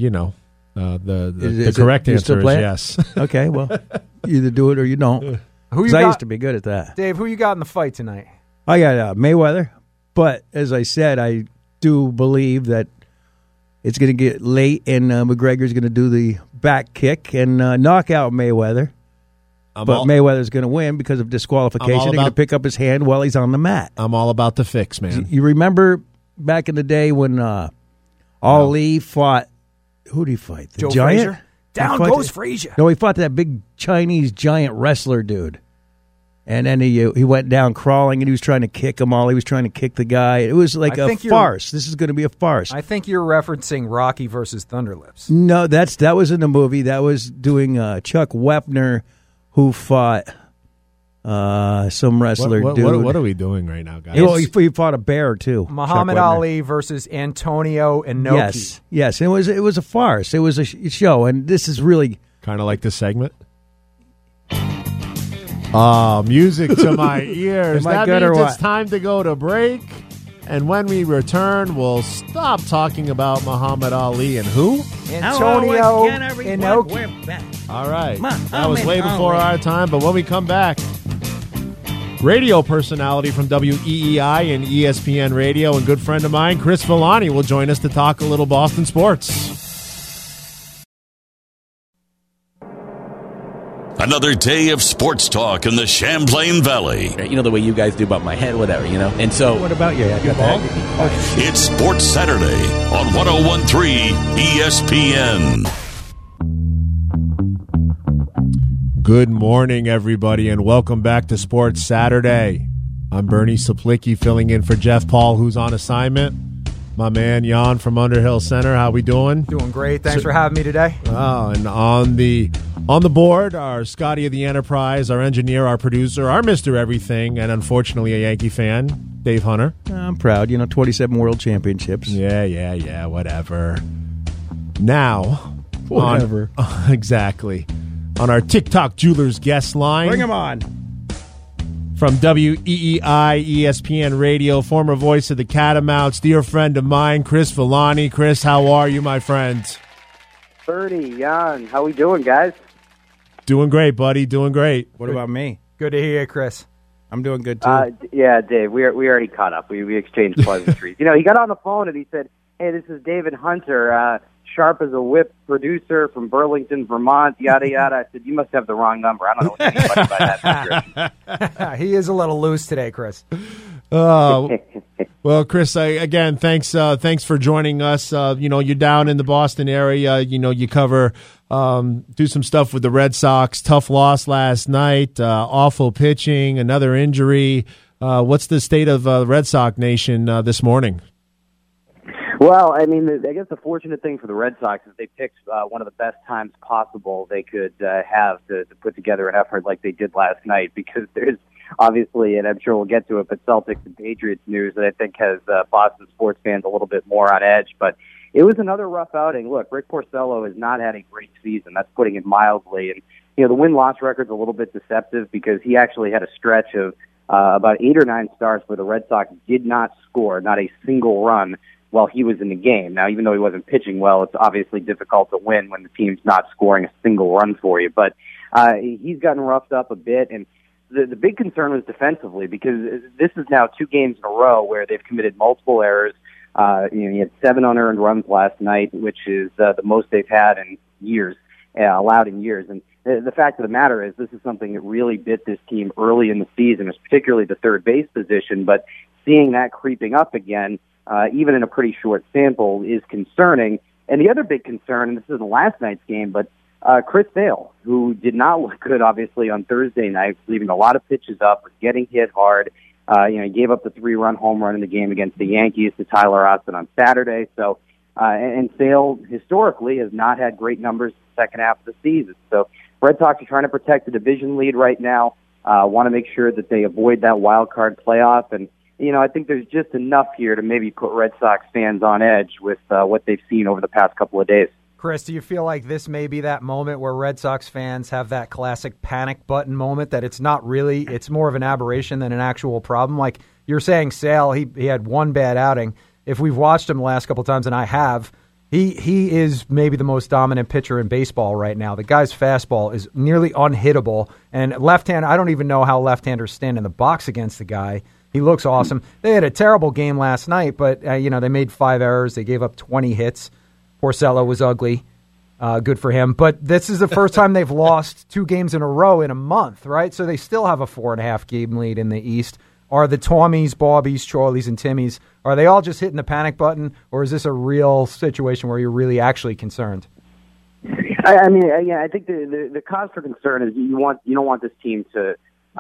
The correct answer is yes. Okay, well, you either do it or you don't. I used to be good at that. Dave, who you got in the fight tonight? I got Mayweather, but as I said, I do believe that it's going to get late and McGregor's going to do the back kick and knock out Mayweather. Mayweather's going to win because of disqualification. They're going to pick up his hand while he's on the mat. I'm all about the fix, man. You remember back in the day when Ali fought, who did he fight? The Joe Giant? Frazier? Down goes Frazier. No, he fought that big Chinese giant wrestler dude. And then he went down crawling, and he was trying to kick him all. He was trying to kick the guy. It was like a farce. This is going to be a farce. I think you're referencing Rocky versus Thunderlips. No, that was in the movie. That was doing Chuck Wepner, who fought some wrestler dude. What are we doing right now, guys? He fought a bear, too. Muhammad Ali versus Antonio Inoki. Yes. It was a farce. It was a show, and this is really... Kind of like this segment? Music to my ears. That means it's time to go to break. And when we return, we'll stop talking about Muhammad Ali and who? Antonio Inoki. All right. That was way before our time, but when we come back, radio personality from WEEI and ESPN Radio and good friend of mine, Chris Villani, will join us to talk a little Boston sports. Another day of sports talk in the Champlain Valley. You know the way you guys do about my head, whatever, And so... What about you? It's Sports Saturday on 101.3 ESPN. Good morning, everybody, and welcome back to Sports Saturday. I'm Bernie Saplicki filling in for Jeff Paul, who's on assignment. My man Jan from Underhill Center. How we doing? Doing great. Thanks for having me today. And on the board, our Scotty of the Enterprise, our engineer, our producer, our Mr. Everything, and unfortunately a Yankee fan, Dave Hunter. I'm proud. 27 World Championships. Yeah, whatever. Now, whatever. Exactly. On our TikTok Jewelers guest line. Bring him on. From WEEI, ESPN Radio, former voice of the Catamounts, dear friend of mine, Chris Villani. Chris, how are you, my friend? Bernie, Jan, how we doing, guys? Doing great, buddy. Doing great. What about me? Good to hear you, Chris. I'm doing good, too. Yeah, Dave, we already caught up. We exchanged pleasantries. He got on the phone and he said, hey, this is David Hunter, sharp as a whip producer from Burlington, Vermont, yada, yada. I said, you must have the wrong number. I don't know what you mean by that description. He is a little loose today, Chris. Well, Chris, again, thanks for joining us. You're down in the Boston area. You cover, do some stuff with the Red Sox. Tough loss last night. Awful pitching. Another injury. What's the state of Red Sox Nation this morning? Well, I mean, I guess the fortunate thing for the Red Sox is they picked one of the best times possible they could have to put together an effort like they did last night, because there's obviously, and I'm sure we'll get to it, but Celtics and Patriots news that I think has Boston sports fans a little bit more on edge. But it was another rough outing. Look, Rick Porcello has not had a great season. That's putting it mildly. And, the win-loss record's a little bit deceptive because he actually had a stretch of about 8 or 9 starts where the Red Sox did not score, not a single run, while he was in the game. Now, even though he wasn't pitching well, it's obviously difficult to win when the team's not scoring a single run for you. But he's gotten roughed up a bit, and the big concern was defensively, because this is now 2 games in a row where they've committed multiple errors. He had 7 unearned runs last night, which is the most they've had in years, allowed in years. And the fact of the matter is this is something that really bit this team early in the season, particularly the third base position. But seeing that creeping up again, even in a pretty short sample, is concerning. And the other big concern, and this isn't last night's game, but Chris Sale, who did not look good, obviously, on Thursday night, leaving a lot of pitches up, was getting hit hard. He gave up the 3-run home run in the game against the Yankees to Tyler Austin on Saturday. So, and Sale historically has not had great numbers in the second half of the season. So, Red Sox are trying to protect the division lead right now. Want to make sure that they avoid that wild card playoff. And I think there's just enough here to maybe put Red Sox fans on edge with what they've seen over the past couple of days. Chris, do you feel like this may be that moment where Red Sox fans have that classic panic button moment, that it's not really, it's more of an aberration than an actual problem? Like you're saying, Sale, he had one bad outing. If we've watched him the last couple of times, and I have, he is maybe the most dominant pitcher in baseball right now. The guy's fastball is nearly unhittable. And left-hand, I don't even know how left-handers stand in the box against the guy. He looks awesome. They had a terrible game last night, but they made 5 errors. They gave up 20 hits. Porcello was ugly. Good for him. But this is the first time they've lost 2 games in a row in a month, right? So they still have a 4.5 game lead in the East. Are the Tommies, Bobbies, Charlies, and Timmies, are they all just hitting the panic button, or is this a real situation where you're really actually concerned? I think the cause for concern is you don't want this team to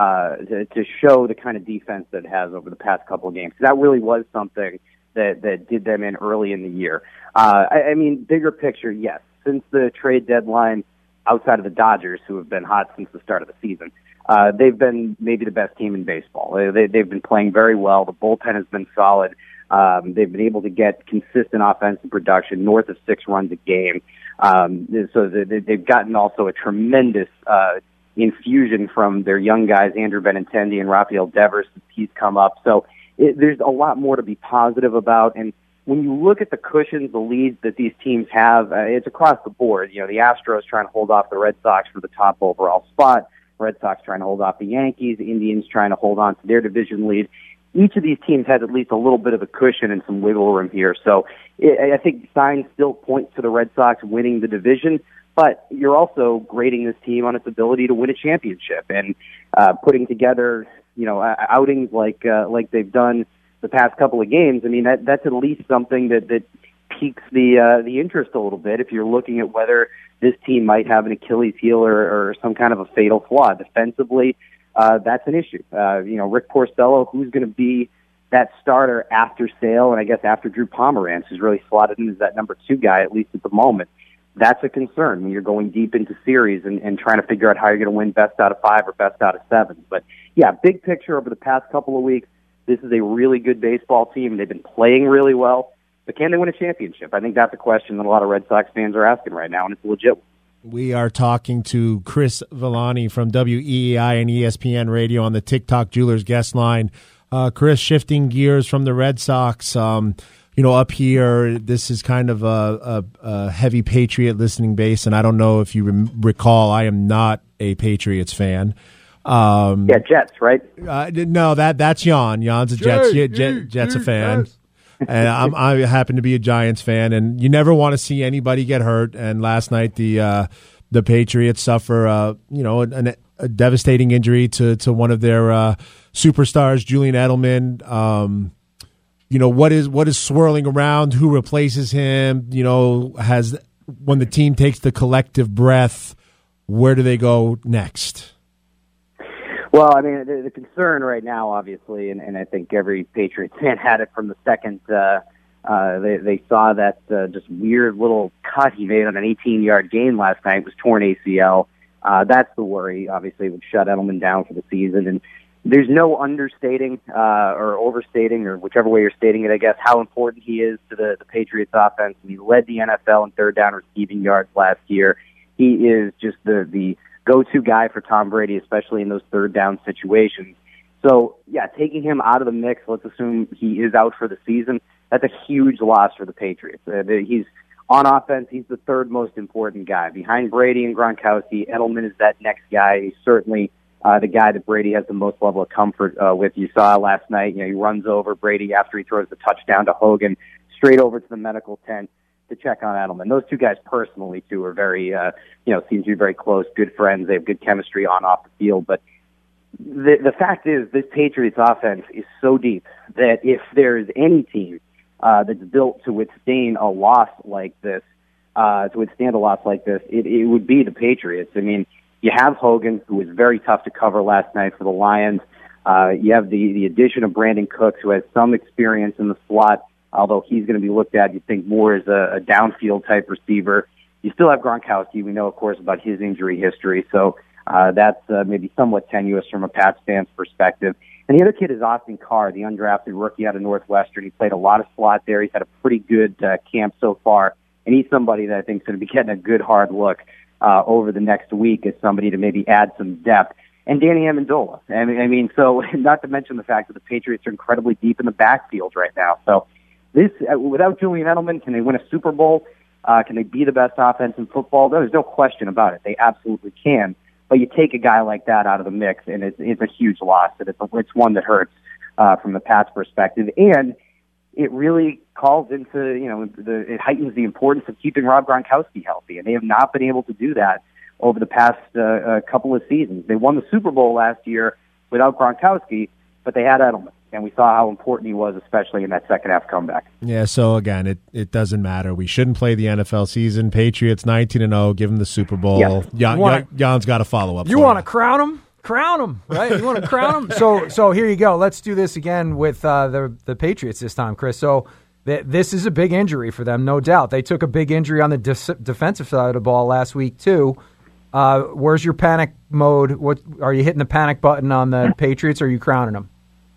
show the kind of defense that it has over the past couple of games. That really was something that did them in early in the year. Bigger picture, yes. Since the trade deadline, outside of the Dodgers, who have been hot since the start of the season, they've been maybe the best team in baseball. They've been playing very well. The bullpen has been solid. They've been able to get consistent offensive production, north of 6 runs a game. So they've gotten also a tremendous infusion from their young guys, Andrew Benintendi and Rafael Devers, since he's come up. So there's a lot more to be positive about. And when you look at the cushions, the leads that these teams have, it's across the board. The Astros trying to hold off the Red Sox for the top overall spot. Red Sox trying to hold off the Yankees. The Indians trying to hold on to their division lead. Each of these teams has at least a little bit of a cushion and some wiggle room here. So I think signs still point to the Red Sox winning the division, but you're also grading this team on its ability to win a championship and putting together, outings like they've done the past couple of games. That's at least something that piques the interest a little bit if you're looking at whether this team might have an Achilles heel or some kind of a fatal flaw. Defensively, that's an issue. Rick Porcello, who's going to be that starter after Sale and I guess after Drew Pomeranz, who's really slotted in as that number 2 guy, at least at the moment. That's a concern when you're going deep into series and trying to figure out how you're going to win best out of 5 or best out of 7. But yeah, big picture over the past couple of weeks, this is a really good baseball team. They've been playing really well. But can they win a championship? I think that's a question that a lot of Red Sox fans are asking right now, and it's legit. We are talking to Chris Villani from WEEI and ESPN Radio on the TikTok Jewelers guest line. Chris, shifting gears from the Red Sox, up here, this is kind of a heavy Patriot listening base, and I don't know if you recall, I am not a Patriots fan. Jets, right? No, that's Jan. Jan's a Jets a fan. And I happen to be a Giants fan, and you never want to see anybody get hurt. And last night, the Patriots suffer, a devastating injury to one of their superstars, Julian Edelman. What is swirling around? Who replaces him? When the team takes the collective breath, where do they go next? Well, I mean, the concern right now, obviously, and I think every Patriots fan had it from the second they saw that just weird little cut he made on an 18-yard gain last night, was torn ACL. That's the worry. Obviously, it would shut Edelman down for the season. And there's no understating or overstating, or whichever way you're stating it, I guess, how important he is to the Patriots offense. He led the NFL in third down receiving yards last year. He is just the go-to guy for Tom Brady, especially in those third down situations. So, yeah, taking him out of the mix, let's assume he is out for the season, that's a huge loss for the Patriots. He's on offense, he's the third most important guy. Behind Brady and Gronkowski, Edelman is that next guy. He's certainly the guy that Brady has the most level of comfort with. You saw last night, he runs over Brady after he throws the touchdown to Hogan, straight over to the medical tent to check on Edelman. Those two guys personally, too, are very, seem to be very close, good friends. They have good chemistry on, off the field. But the fact is, this Patriots offense is so deep that if there's any team that's built to withstand a loss like this, it would be the Patriots. I mean, you have Hogan, who was very tough to cover last night for the Lions. You have the addition of Brandon Cooks, who has some experience in the slot, although he's going to be looked at, you think, more as a downfield type receiver. You still have Gronkowski. We know, of course, about his injury history, so that's maybe somewhat tenuous from a Pats fan's perspective. And the other kid is Austin Carr, the undrafted rookie out of Northwestern. He played a lot of slot there. He's had a pretty good camp so far, and he's somebody that I think is going to be getting a good hard look over the next week as somebody to maybe add some depth. And Danny Amendola. I mean, so not to mention the fact that the Patriots are incredibly deep in the backfield right now. So this, without Julian Edelman, can they win a Super Bowl? Can they be the best offense in football? There's no question about it. They absolutely can. But you take a guy like that out of the mix, and it's a huge loss. And it's one that hurts from the Pats' perspective. And it really calls into, it heightens the importance of keeping Rob Gronkowski healthy. And they have not been able to do that over the past couple of seasons. They won the Super Bowl last year without Gronkowski, but they had Edelman. And we saw how important he was, especially in that second-half comeback. Yeah, so again, it doesn't matter. We shouldn't play the NFL season. Patriots 19-0, give them the Super Bowl. Yeah. Jan's got to follow up. You want to crown him? Crown him, right? You want to crown him? So here you go. Let's do this again with the Patriots this time, Chris. So this is a big injury for them, no doubt. They took a big injury on the defensive side of the ball last week, too. Where's your panic mode? What are you hitting the panic button on the Patriots, or are you crowning them?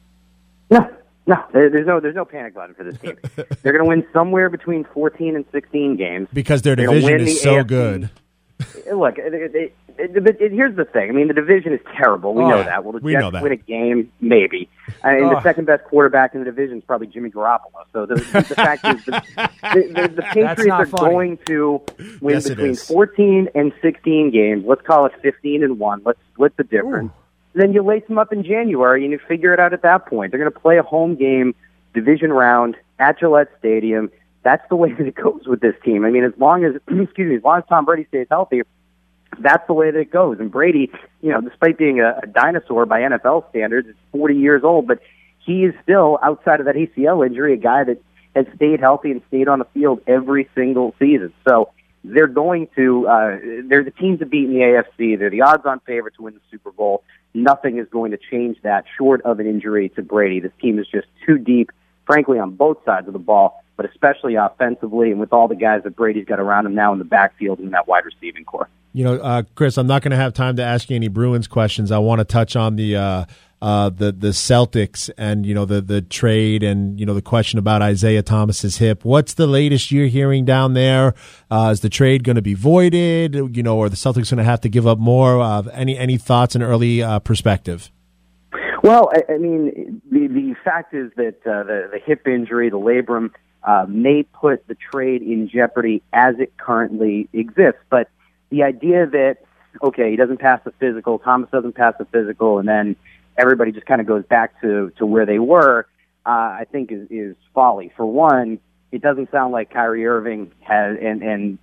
No, there's no panic button for this team. They're going to win somewhere between 14 and 16 games because their division is so good. Look, here's the thing. I mean, the division is terrible. We know that. Will the Jets win a game? Maybe. The second best quarterback in the division is probably Jimmy Garoppolo. So the fact is, the Patriots are going to win between 14 and 16 games. Let's call it 15-1. Let's split the difference. Ooh. Then you lace them up in January and you figure it out at that point. They're going to play a home game, division round at Gillette Stadium. That's the way that it goes with this team. I mean, as long as Tom Brady stays healthy, that's the way that it goes. And Brady, despite being a dinosaur by NFL standards, is 40 years old, but he is still, outside of that ACL injury, a guy that has stayed healthy and stayed on the field every single season. So they're going to, they're the team to beat in the AFC. They're the odds-on favorite to win the Super Bowl. Nothing is going to change that short of an injury to Brady. This team is just too deep, frankly, on both sides of the ball, but especially offensively and with all the guys that Brady's got around him now in the backfield and that wide receiving core. Chris, I'm not going to have time to ask you any Bruins questions. I want to touch on the Celtics and the trade and the question about Isaiah Thomas's hip. What's the latest you're hearing down there? Is the trade going to be voided? Or the Celtics going to have to give up more? Any thoughts and early perspective? Well, I mean, the fact is that the hip injury, the labrum, may put the trade in jeopardy as it currently exists. But the idea that, okay, he doesn't pass the physical, Thomas doesn't pass the physical, and then everybody just kind of goes back to where they were, I think is folly. For one, it doesn't sound like Kyrie Irving has and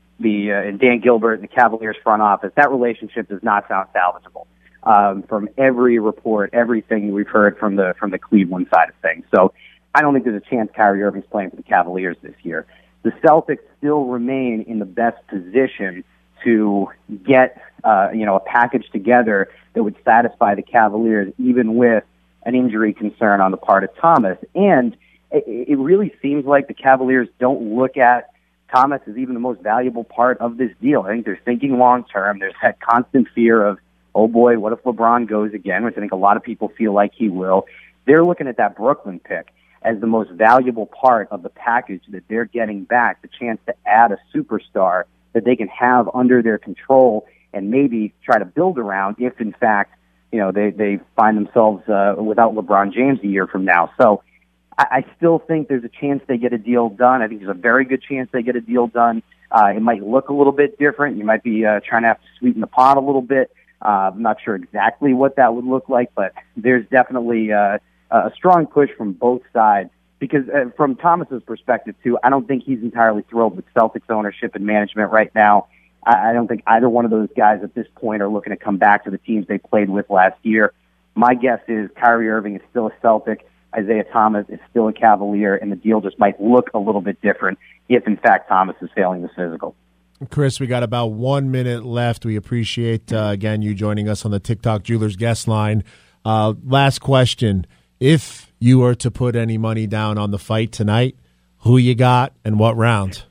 Dan Gilbert and the Cavaliers front office, that relationship does not sound salvageable. From every report, everything we've heard from the Cleveland side of things. So I don't think there's a chance Kyrie Irving's playing for the Cavaliers this year. The Celtics still remain in the best position to get a package together that would satisfy the Cavaliers, even with an injury concern on the part of Thomas. And it really seems like the Cavaliers don't look at Thomas as even the most valuable part of this deal. I think they're thinking long term. There's that constant fear of, oh boy, what if LeBron goes again, which I think a lot of people feel like he will. They're looking at that Brooklyn pick as the most valuable part of the package that they're getting back, the chance to add a superstar that they can have under their control and maybe try to build around if, in fact, they find themselves without LeBron James a year from now. So I still think there's a chance they get a deal done. I think there's a very good chance they get a deal done. It might look a little bit different. You might be trying to have to sweeten the pot a little bit. I'm not sure exactly what that would look like, but there's definitely a strong push from both sides. Because from Thomas's perspective, too, I don't think he's entirely thrilled with Celtics ownership and management right now. I don't think either one of those guys at this point are looking to come back to the teams they played with last year. My guess is Kyrie Irving is still a Celtic, Isaiah Thomas is still a Cavalier, and the deal just might look a little bit different if, in fact, Thomas is failing the physical. Chris, we got about 1 minute left. We appreciate, again, you joining us on the TikTok Jewelers guest line. Last question. If you were to put any money down on the fight tonight, who you got and what round?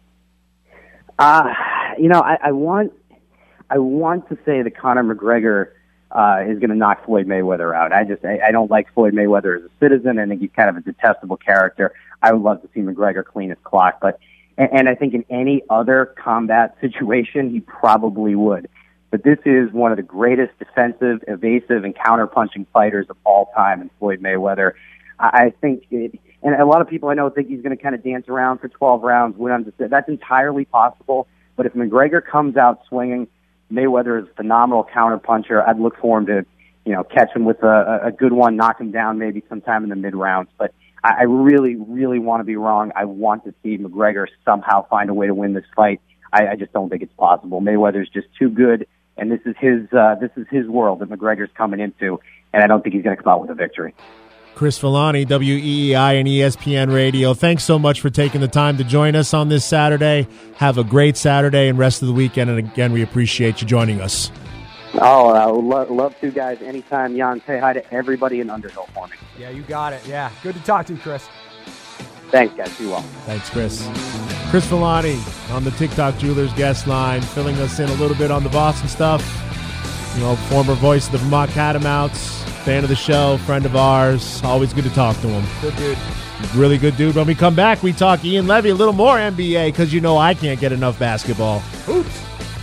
I want to say that Conor McGregor is going to knock Floyd Mayweather out. I don't like Floyd Mayweather as a citizen. I think he's kind of a detestable character. I would love to see McGregor clean his clock, and I think in any other combat situation, he probably would. But this is one of the greatest defensive, evasive, and counter-punching fighters of all time in Floyd Mayweather. I think, and a lot of people I know think he's going to kind of dance around for 12 rounds, win on decision. That's entirely possible. But if McGregor comes out swinging, Mayweather is a phenomenal counter-puncher. I'd look for him to, catch him with a good one, knock him down maybe sometime in the mid-rounds. But I really, really want to be wrong. I want to see McGregor somehow find a way to win this fight. I just don't think it's possible. Mayweather's just too good, and this is his world that McGregor's coming into, and I don't think he's going to come out with a victory. Chris Villani, WEEI and ESPN Radio. Thanks so much for taking the time to join us on this Saturday. Have a great Saturday and rest of the weekend, and again, we appreciate you joining us. Oh, I would love to, guys. Anytime, Jan. Say hi to everybody in Underhill for me. Yeah, you got it. Yeah, good to talk to you, Chris. Thanks, guys. Be well. Thanks, Chris. Chris Villani on the TikTok Jewelers guest line, filling us in a little bit on the Boston stuff. Former voice of the Vermont Catamounts, fan of the show, friend of ours. Always good to talk to him. Good dude. Really good dude. When we come back, we talk Ian Levy, a little more NBA, because I can't get enough basketball. Oops.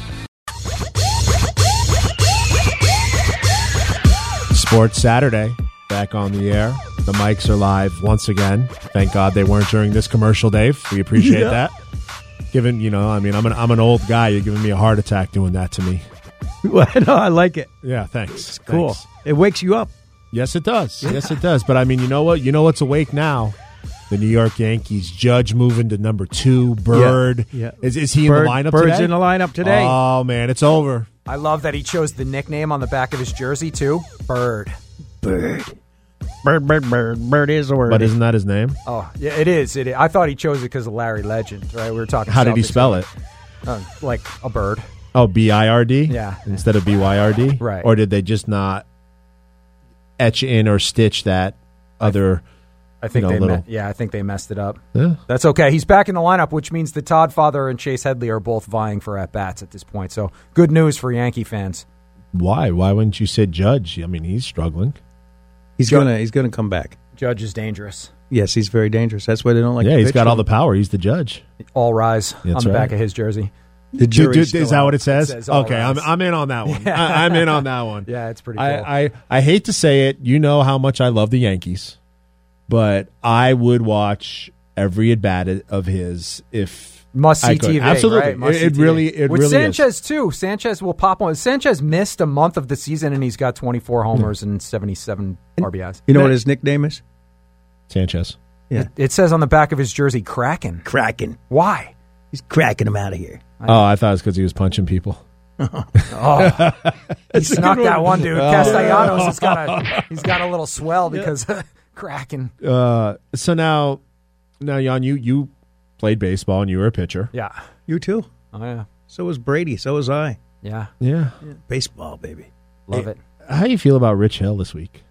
Sports Saturday, back on the air. The mics are live once again. Thank God they weren't during this commercial, Dave. We appreciate that. Given, I'm an old guy. You're giving me a heart attack doing that to me. Well, no, I like it. Yeah, thanks. It's cool. Thanks. It wakes you up. Yes, it does. Yes, it does. But, you know what? You know what's awake now? The New York Yankees. Judge moving to number 2. Bird. Yeah. Is he in the lineup today? Bird's in the lineup today. Oh, man, it's over. I love that he chose the nickname on the back of his jersey, too. Bird. Bird is a word. But isn't that his name? Oh, yeah, it is. I thought he chose it because of Larry Legend, right? We were talking. How did he spell it? Like a bird. Oh, B-I-R-D? Yeah. Instead of B-Y-R-D? Right. Or did they just not etch in or stitch that other... I think I think they messed it up. Yeah. That's okay. He's back in the lineup, which means that Todd Father and Chase Headley are both vying for at-bats at this point. So good news for Yankee fans. Why? Why wouldn't you say Judge? He's struggling. He's gonna come back. Judge is dangerous. Yes, he's very dangerous. That's why they don't like. Yeah, he's got all the power. He's the judge. All rise on the back of his jersey. The jury's is that what it says? It says okay, I'm in on that one. I'm in on that one. Yeah, it's pretty cool. I hate to say it. You know how much I love the Yankees, but I would watch every at bat of his if must see TV. Absolutely, right? it really With Sanchez is. too. Sanchez will pop on. Sanchez missed a month of the season and he's got 24 homers and 77 RBIs. You know what his nickname is? Sanchez. Yeah, it says on the back of his jersey, Kraken. Kraken. Why? He's cracking him out of here. I thought it was because he was punching people. He snuck that one, dude. Castellanos he's got a little swell because Kraken. So now, Jan, you played baseball and you were a pitcher. Yeah, you too. Oh yeah. So was Brady. So was I. Yeah. Baseball, baby. Love it. How do you feel about Rich Hill this week?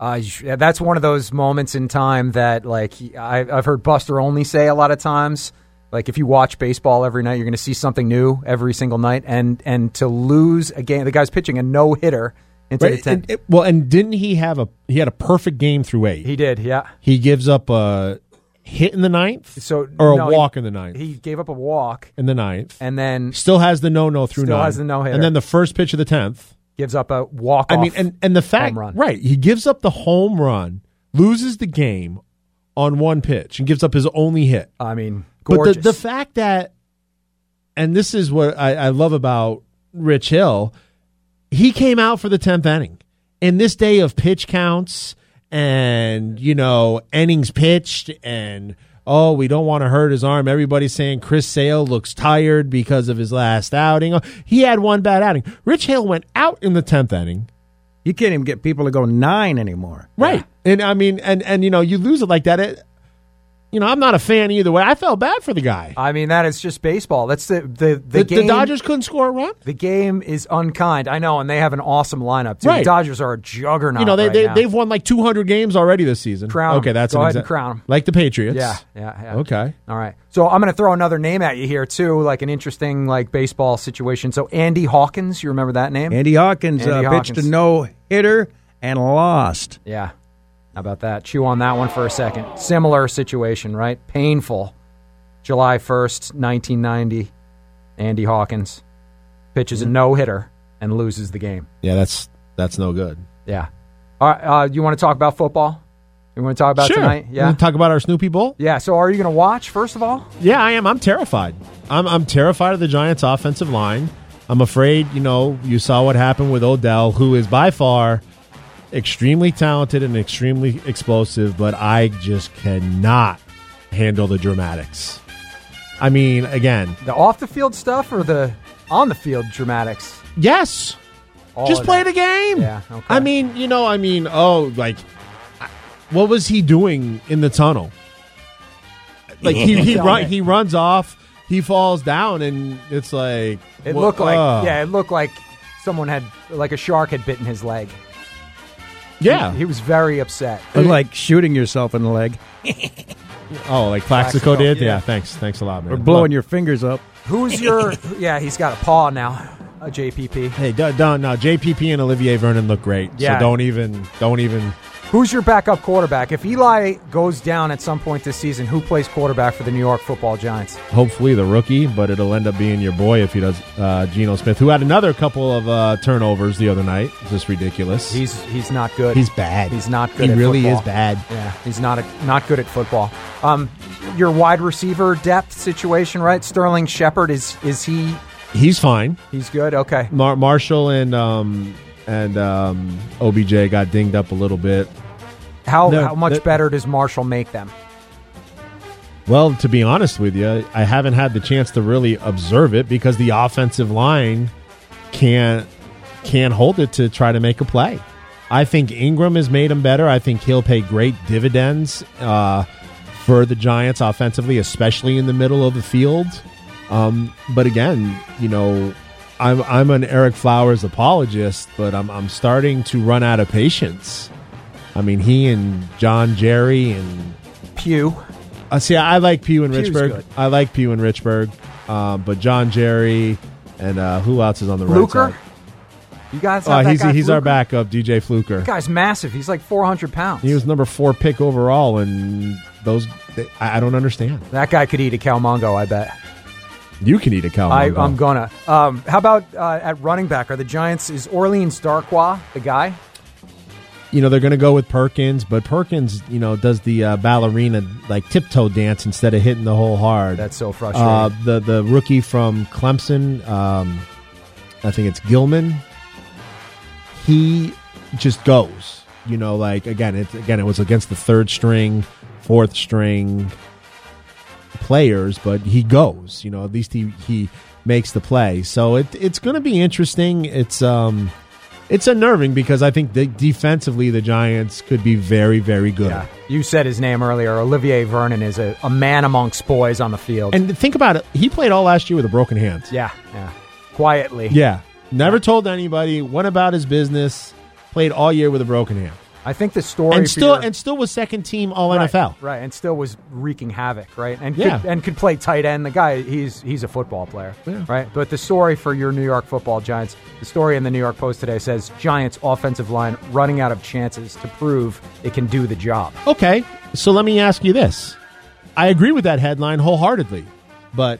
That's one of those moments in time that, like, I've heard Buster Olney say a lot of times. Like, if you watch baseball every night, you're going to see something new every single night. And to lose a game, the guy's pitching a no-hitter into the 10th. And didn't he had a perfect game through 8? He did, yeah. He gives up a hit in the 9th? Or a walk in the 9th? He gave up a walk. In the 9th. And then... Still has the no-no through 9. Still has the no-hitter. And then the first pitch of the 10th. Gives up a walk-off and the fact... home run. Right. He gives up the home run, loses the game on one pitch, and gives up his only hit. I mean... Gorgeous. But the fact that, and this is what I love about Rich Hill, he came out for the 10th inning. In this day of pitch counts and, innings pitched and, we don't want to hurt his arm. Everybody's saying Chris Sale looks tired because of his last outing. He had one bad outing. Rich Hill went out in the 10th inning. You can't even get people to go 9 anymore. Right. Yeah. And I mean, and you lose it like that. I'm not a fan either way. I felt bad for the guy. I mean, that is just baseball. That's the game. The Dodgers couldn't score a run? The game is unkind. I know, and they have an awesome lineup, too. Right. The Dodgers are a juggernaut now. They've won like 200 games already this season. Crown Okay, that's Go ahead and crown them. Like the Patriots. Yeah. Okay. All right. So I'm going to throw another name at you here, too, like an interesting baseball situation. So Andy Hawkins, you remember that name? Andy Hawkins pitched a no-hitter and lost. Yeah. How about that? Chew on that one for a second. Similar situation, right? Painful. July 1st, 1990. Andy Hawkins pitches a no-hitter and loses the game. Yeah, that's no good. Yeah. All right, you want to talk about football? You want to talk about tonight? Yeah. You want to talk about our Snoopy Bowl? Yeah. So are you going to watch, first of all? Yeah, I am. I'm terrified. I'm terrified of the Giants' offensive line. I'm afraid, you saw what happened with Odell, who is by far extremely talented and extremely explosive, but I just cannot handle the dramatics. I mean, again, the off-the-field stuff or the on-the-field dramatics? Yes. Just play the game. Yeah, okay. I mean, what was he doing in the tunnel? Like, he runs off, he falls down, and it's like... It looked like someone had, like a shark had bitten his leg. Yeah. He was very upset. Like shooting yourself in the leg. Like Plaxico did? Yeah, thanks. Thanks a lot, man. Or blowing your fingers up. Who's your... Yeah, he's got a paw now, a JPP. Hey, no, JPP and Olivier Vernon look great. Yeah. So don't even... Who's your backup quarterback? If Eli goes down at some point this season, who plays quarterback for the New York Football Giants? Hopefully the rookie, but it'll end up being your boy if he does, Geno Smith, who had another couple of turnovers the other night. It's just ridiculous. He's not good. He's bad. He's not good. He at really football. is bad. Yeah, he's not good at football. Your wide receiver depth situation, right? Sterling Shepard is he? He's fine. He's good. Okay. Marshall and OBJ got dinged up a little bit. How much better does Marshall make them? Well, to be honest with you, I haven't had the chance to really observe it because the offensive line can't hold it to try to make a play. I think Ingram has made him better. I think he'll pay great dividends for the Giants offensively, especially in the middle of the field. But again, I'm an Eric Flowers apologist, but I'm starting to run out of patience. I mean, he and John Jerry and Pugh. I like Pugh and Pugh's Richburg. good. I like Pugh and Richburg, but John Jerry and who else is on the Fluker? right side? You guys have that guy, he's our Fluker? backup, DJ Fluker. That guy's massive. He's like 400 pounds. He was number 4 pick overall, and I don't understand. That guy could eat a Calmongo, I bet. You can eat a Calmongo. I'm gonna. How about at running back? Are the Giants? Is Orleans Darkwa the guy? they're going to go with Perkins, but Perkins, does the ballerina like tiptoe dance instead of hitting the hole hard. That's so frustrating. The rookie from Clemson, I think it's Gilman. He just goes. It was against the third string, fourth string players, but he goes. At least he makes the play. So it's going to be interesting. It's unnerving because I think defensively the Giants could be very, very good. Yeah. You said his name earlier. Olivier Vernon is a man amongst boys on the field. And think about it. He played all last year with a broken hand. Yeah. Quietly. Yeah. Never told anybody. Went about his business. Played all year with a broken hand. I think the story and still was second team All NFL. Right, and still was wreaking havoc, right? And could play tight end. The guy, he's a football player, right? But the story for your New York Football Giants, the story in the New York Post today says Giants offensive line running out of chances to prove it can do the job. Okay, so let me ask you this. I agree with that headline wholeheartedly, but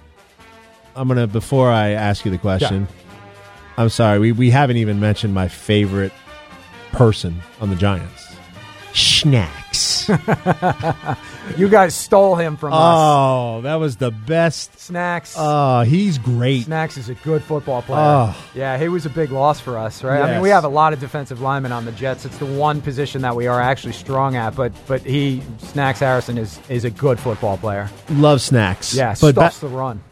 before I ask you the question, I'm sorry, we haven't even mentioned my favorite person on the Giants. Snacks. You guys stole him from us. Oh, that was the best. Snacks. Oh, he's great. Snacks is a good football player. Oh. Yeah, he was a big loss for us, right? Yes. I mean, we have a lot of defensive linemen on the Jets. It's the one position that we are actually strong at, but Snacks Harrison is a good football player. Love Snacks. Yeah, but stuffs the run.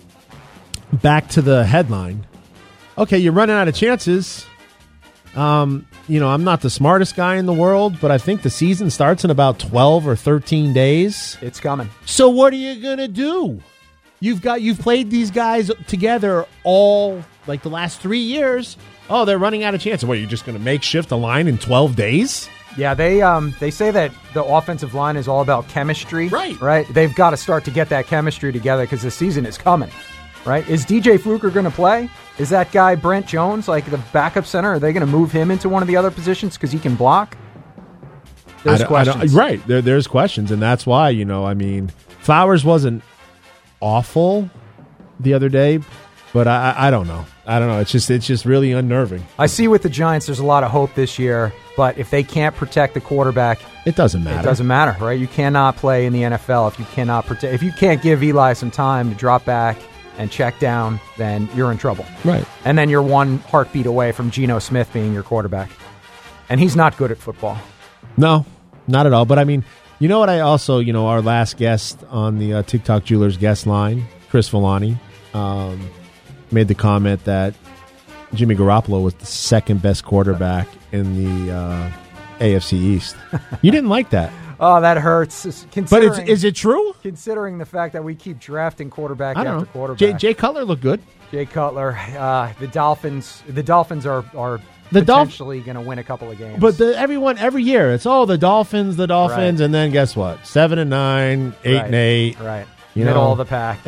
Back to the headline. Okay, you're running out of chances. I'm not the smartest guy in the world, but I think the season starts in about 12 or 13 days. It's coming. So what are you going to do? You've played these guys together all like the last 3 years. Oh, they're running out of chances. What, you're just going to makeshift a line in 12 days? Yeah, they say that the offensive line is all about chemistry. Right. They've got to start to get that chemistry together because the season is coming. Right? Is DJ Fluker going to play? Is that guy Brent Jones, like the backup center, are they going to move him into one of the other positions because he can block? There's questions. Right. There's questions, and that's why, Flowers wasn't awful the other day, but I don't know. It's just really unnerving. I see with the Giants there's a lot of hope this year, but if they can't protect the quarterback, it doesn't matter. It doesn't matter, right? You cannot play in the NFL if you can't give Eli some time to drop back and check down, then you're in trouble. Right. And then you're one heartbeat away from Geno Smith being your quarterback. And he's not good at football. No, not at all. But, you know what I also, our last guest on the TikTok Jewelers guest line, Chris Villani, made the comment that Jimmy Garoppolo was the second best quarterback in the AFC East. You didn't like that. Oh, that hurts. But is it true? Considering the fact that we keep drafting quarterback after quarterback. Jay Cutler looked good. Jay Cutler. The Dolphins are potentially going to win a couple of games. But every year, it's the Dolphins, right. And then guess what? 7-9, 8-8. Right. Middle of the pack.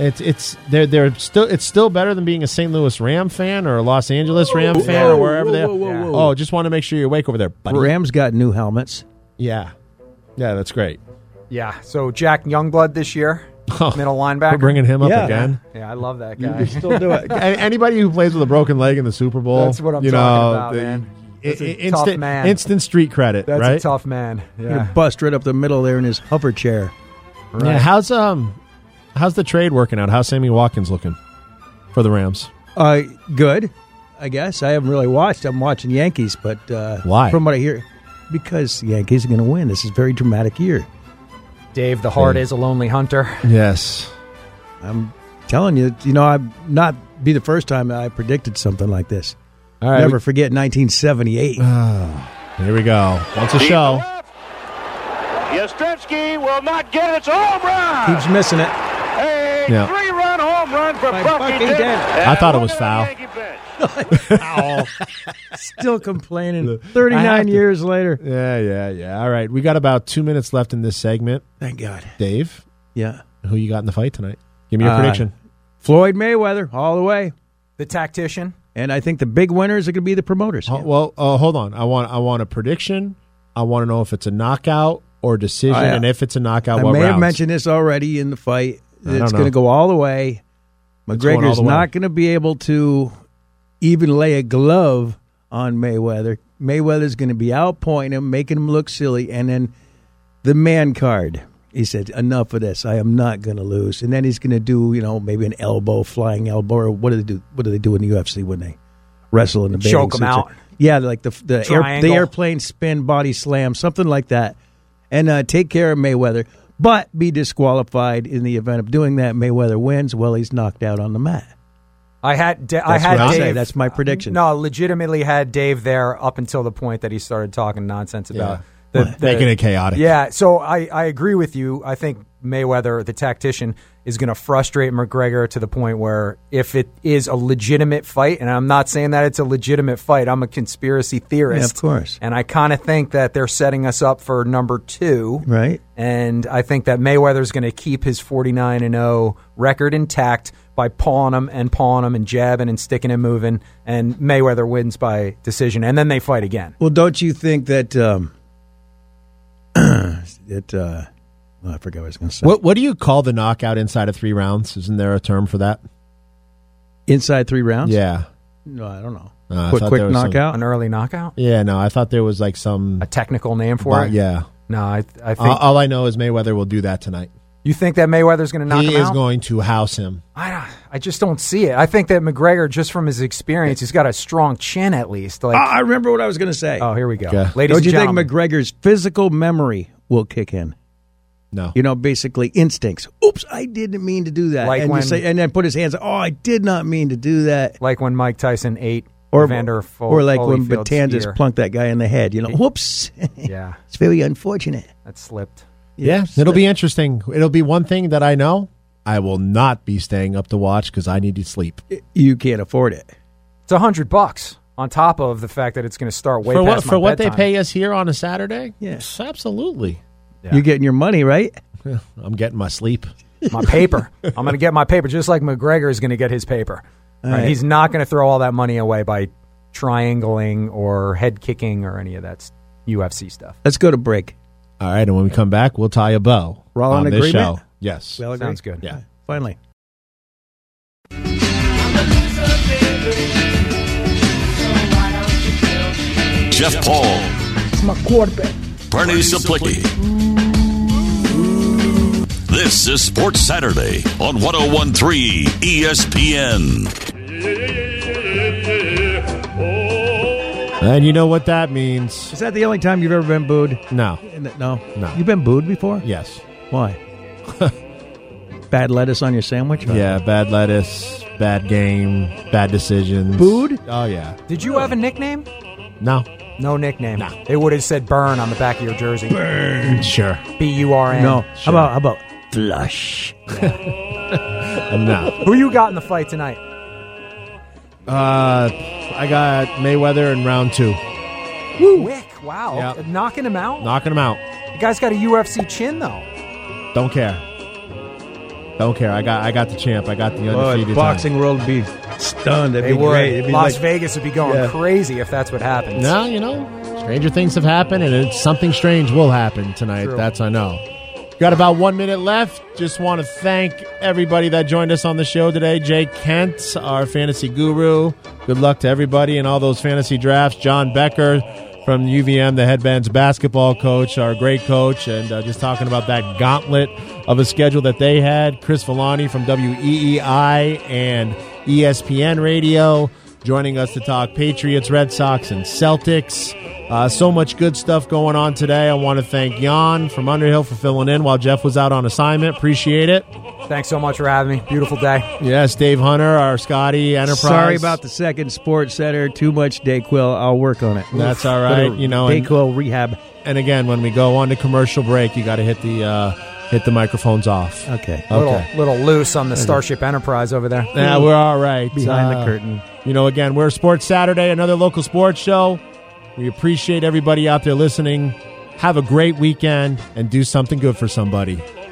It's still better than being a St. Louis Ram fan or a Los Angeles Ram fan or wherever they are. Oh, just want to make sure you're awake over there, buddy. Rams got new helmets. Yeah. Yeah, that's great. Yeah, so Jack Youngblood this year, middle linebacker. We're bringing him up again. Yeah, I love that guy. You still do it. Anybody who plays with a broken leg in the Super Bowl. That's what I'm talking about, man. That's a tough man. Instant street credit, That's right? a tough man. Yeah. You bust right up the middle there in his hover chair. Right. Yeah, how's the trade working out? How's Sammy Watkins looking for the Rams? Good, I guess. I haven't really watched. I'm watching Yankees, but why? From what I hear, because the Yankees are going to win. This is a very dramatic year. Dave, the heart is a lonely hunter. Yes. I'm telling you, I'd not be the first time I predicted something like this. All right, Never forget 1978. Here we go. Once a show. Yastrzemski will not get its home run. Keeps missing it. A 3-run home run for Buckingham. I thought it was foul. Foul. Still complaining 39 years later. Yeah. All right. We got about 2 minutes left in this segment. Thank God. Dave? Yeah. Who you got in the fight tonight? Give me your prediction. Floyd Mayweather, all the way. The tactician. And I think the big winners are going to be the promoters. Hold on. I want a prediction. I want to know if it's a knockout or decision, and if it's a knockout, what rounds? I may have mentioned this already in the fight. It's going to go all the way. McGregor's not going to be able to even lay a glove on Mayweather. Mayweather's going to be out pointing him, making him look silly, and then the man card. He said, enough of this. I am not going to lose. And then he's going to do, maybe an elbow, flying elbow, or what do they do? What do they do in the UFC when they wrestle in the choke him out? Yeah, like the airplane spin, body slam, something like that. And take care of Mayweather, but be disqualified in the event of doing that. Mayweather wins. Well, he's knocked out on the mat. I had Dave. That's my prediction. No, legitimately had Dave there up until the point that he started talking nonsense about making it chaotic. Yeah, so I agree with you. I think Mayweather, the tactician, is going to frustrate McGregor to the point where if it is a legitimate fight, and I'm not saying that it's a legitimate fight, I'm a conspiracy theorist. Yeah, of course. And I kind of think that they're setting us up for number 2. Right. And I think that Mayweather's going to keep his 49-0 record intact by pawing him and jabbing and sticking and moving, and Mayweather wins by decision, and then they fight again. Well, don't you think that I forgot what I was going to say. What do you call the knockout inside of 3 rounds? Isn't there a term for that? Inside 3 rounds? Yeah. No, I don't know. Quick knockout? An early knockout? Yeah, no, I thought there was like a technical name for it? Yeah. No, I think... All I know is Mayweather will do that tonight. You think that Mayweather's going to knock him out? He is going to house him. I just don't see it. I think that McGregor, just from his experience, he's got a strong chin at least. I remember what I was going to say. Oh, here we go. Okay. Ladies don't you and gentlemen. think McGregor's physical memory will kick in? No. Basically instincts. Oops, I didn't mean to do that. Like and then put his hands, I did not mean to do that. Like when Mike Tyson ate Evander Or like when Holyfield's Batanzas ear. plunked that guy in the head. Whoops. Yeah. It's very unfortunate. That slipped. Yeah, it'll be interesting. It'll be one thing that I know. I will not be staying up to watch because I need to sleep. You can't afford it. It's $100 on top of the fact that it's going to start way past my for what bedtime. they pay us here on a Saturday. Yes, absolutely. Yeah. You're getting your money, right? I'm getting my sleep. My paper. I'm going to get my paper just like McGregor is going to get his paper. Right? He's not going to throw all that money away by triangling or head kicking or any of that UFC stuff. Let's go to break. All right, and when we come back, we'll tie a bow We're all on in this agreement? show. Yes. We all agree? Sounds good. Yeah. Finally. Jeff Paul. It's my quarterback. Bernie Suplicki. This is Sports Saturday on 101.3 ESPN. And you know what that means. Is that the only time you've ever been booed? No. No? No. You've been booed before? Yes. Why? Bad lettuce on your sandwich? Yeah, bad lettuce, bad game, bad decisions. Booed? Oh, yeah. Did you have a nickname? No. No nickname. No. They would have said Burn on the back of your jersey. Burn. Sure. B-U-R-N. No. Sure. How about Flush? No. Who you got in the fight tonight? I got Mayweather in round 2. Woo. Quick. Wow. Yep. Knocking him out? Knocking him out. The guy's got a UFC chin, though. Don't care. Don't care. I got the champ. I got the undefeated. Boxing world would be stunned. It'd They be would. great. It'd be Las like, Vegas would be going crazy if that's what happens. No, stranger things have happened, and something strange will happen tonight. True. That's I know. Got about 1 minute left. Just want to thank everybody that joined us on the show today. Jay Kent, our fantasy guru. Good luck to everybody in all those fantasy drafts. John Becker from UVM, the Headbands basketball coach, our great coach, and just talking about that gauntlet of a schedule that they had. Chris Villani from WEEI and ESPN Radio joining us to talk Patriots, Red Sox, and Celtics. So much good stuff going on today. I want to thank Jan from Underhill for filling in while Jeff was out on assignment. Appreciate it. Thanks so much for having me. Beautiful day. Yes, Dave Hunter, our Scotty Enterprise. Sorry about the second Sports Center. Too much Dayquil. I'll work on it. That's all right. Dayquil rehab. And again, when we go on to commercial break, you got to hit the microphones off. Okay. Little loose on the Starship Enterprise over there. Yeah, we're all right. Behind the curtain. Again, we're Sports Saturday, another local sports show. We appreciate everybody out there listening. Have a great weekend and do something good for somebody.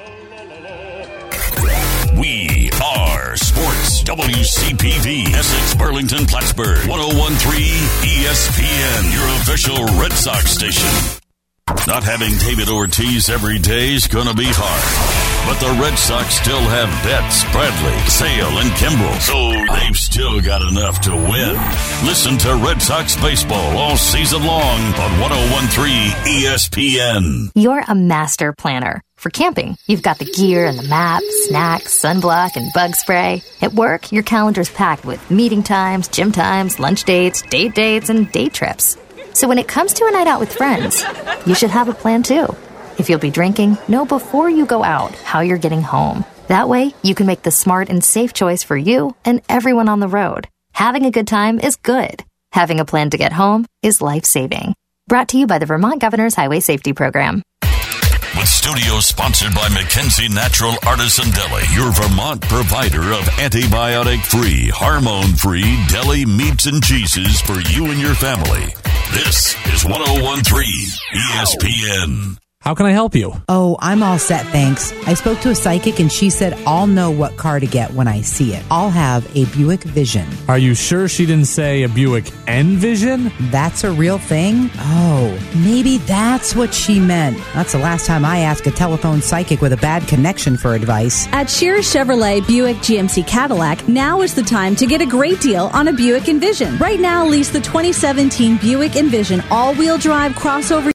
We are Sports WCPV, Essex, Burlington, Plattsburgh, 101.3 ESPN, your official Red Sox station. Not having David Ortiz every day is going to be hard. But the Red Sox still have Betts, Bradley, Sale, and Kimbrel, so they've still got enough to win. Listen to Red Sox baseball all season long on 101.3 ESPN. You're a master planner. For camping, you've got the gear and the map, snacks, sunblock, and bug spray. At work, your calendar's packed with meeting times, gym times, lunch dates, date dates, and day trips. So when it comes to a night out with friends, you should have a plan too. If you'll be drinking, know before you go out how you're getting home. That way, you can make the smart and safe choice for you and everyone on the road. Having a good time is good. Having a plan to get home is life-saving. Brought to you by the Vermont Governor's Highway Safety Program. With studios sponsored by McKenzie Natural Artisan Deli, your Vermont provider of antibiotic-free, hormone-free deli meats and cheeses for you and your family. This is 101.3 ESPN. How can I help you? Oh, I'm all set, thanks. I spoke to a psychic and she said I'll know what car to get when I see it. I'll have a Buick Vision. Are you sure she didn't say a Buick Envision? That's a real thing? Oh, maybe that's what she meant. That's the last time I asked a telephone psychic with a bad connection for advice. At Shears Chevrolet Buick GMC Cadillac, now is the time to get a great deal on a Buick Envision. Right now, lease the 2017 Buick Envision all-wheel drive crossover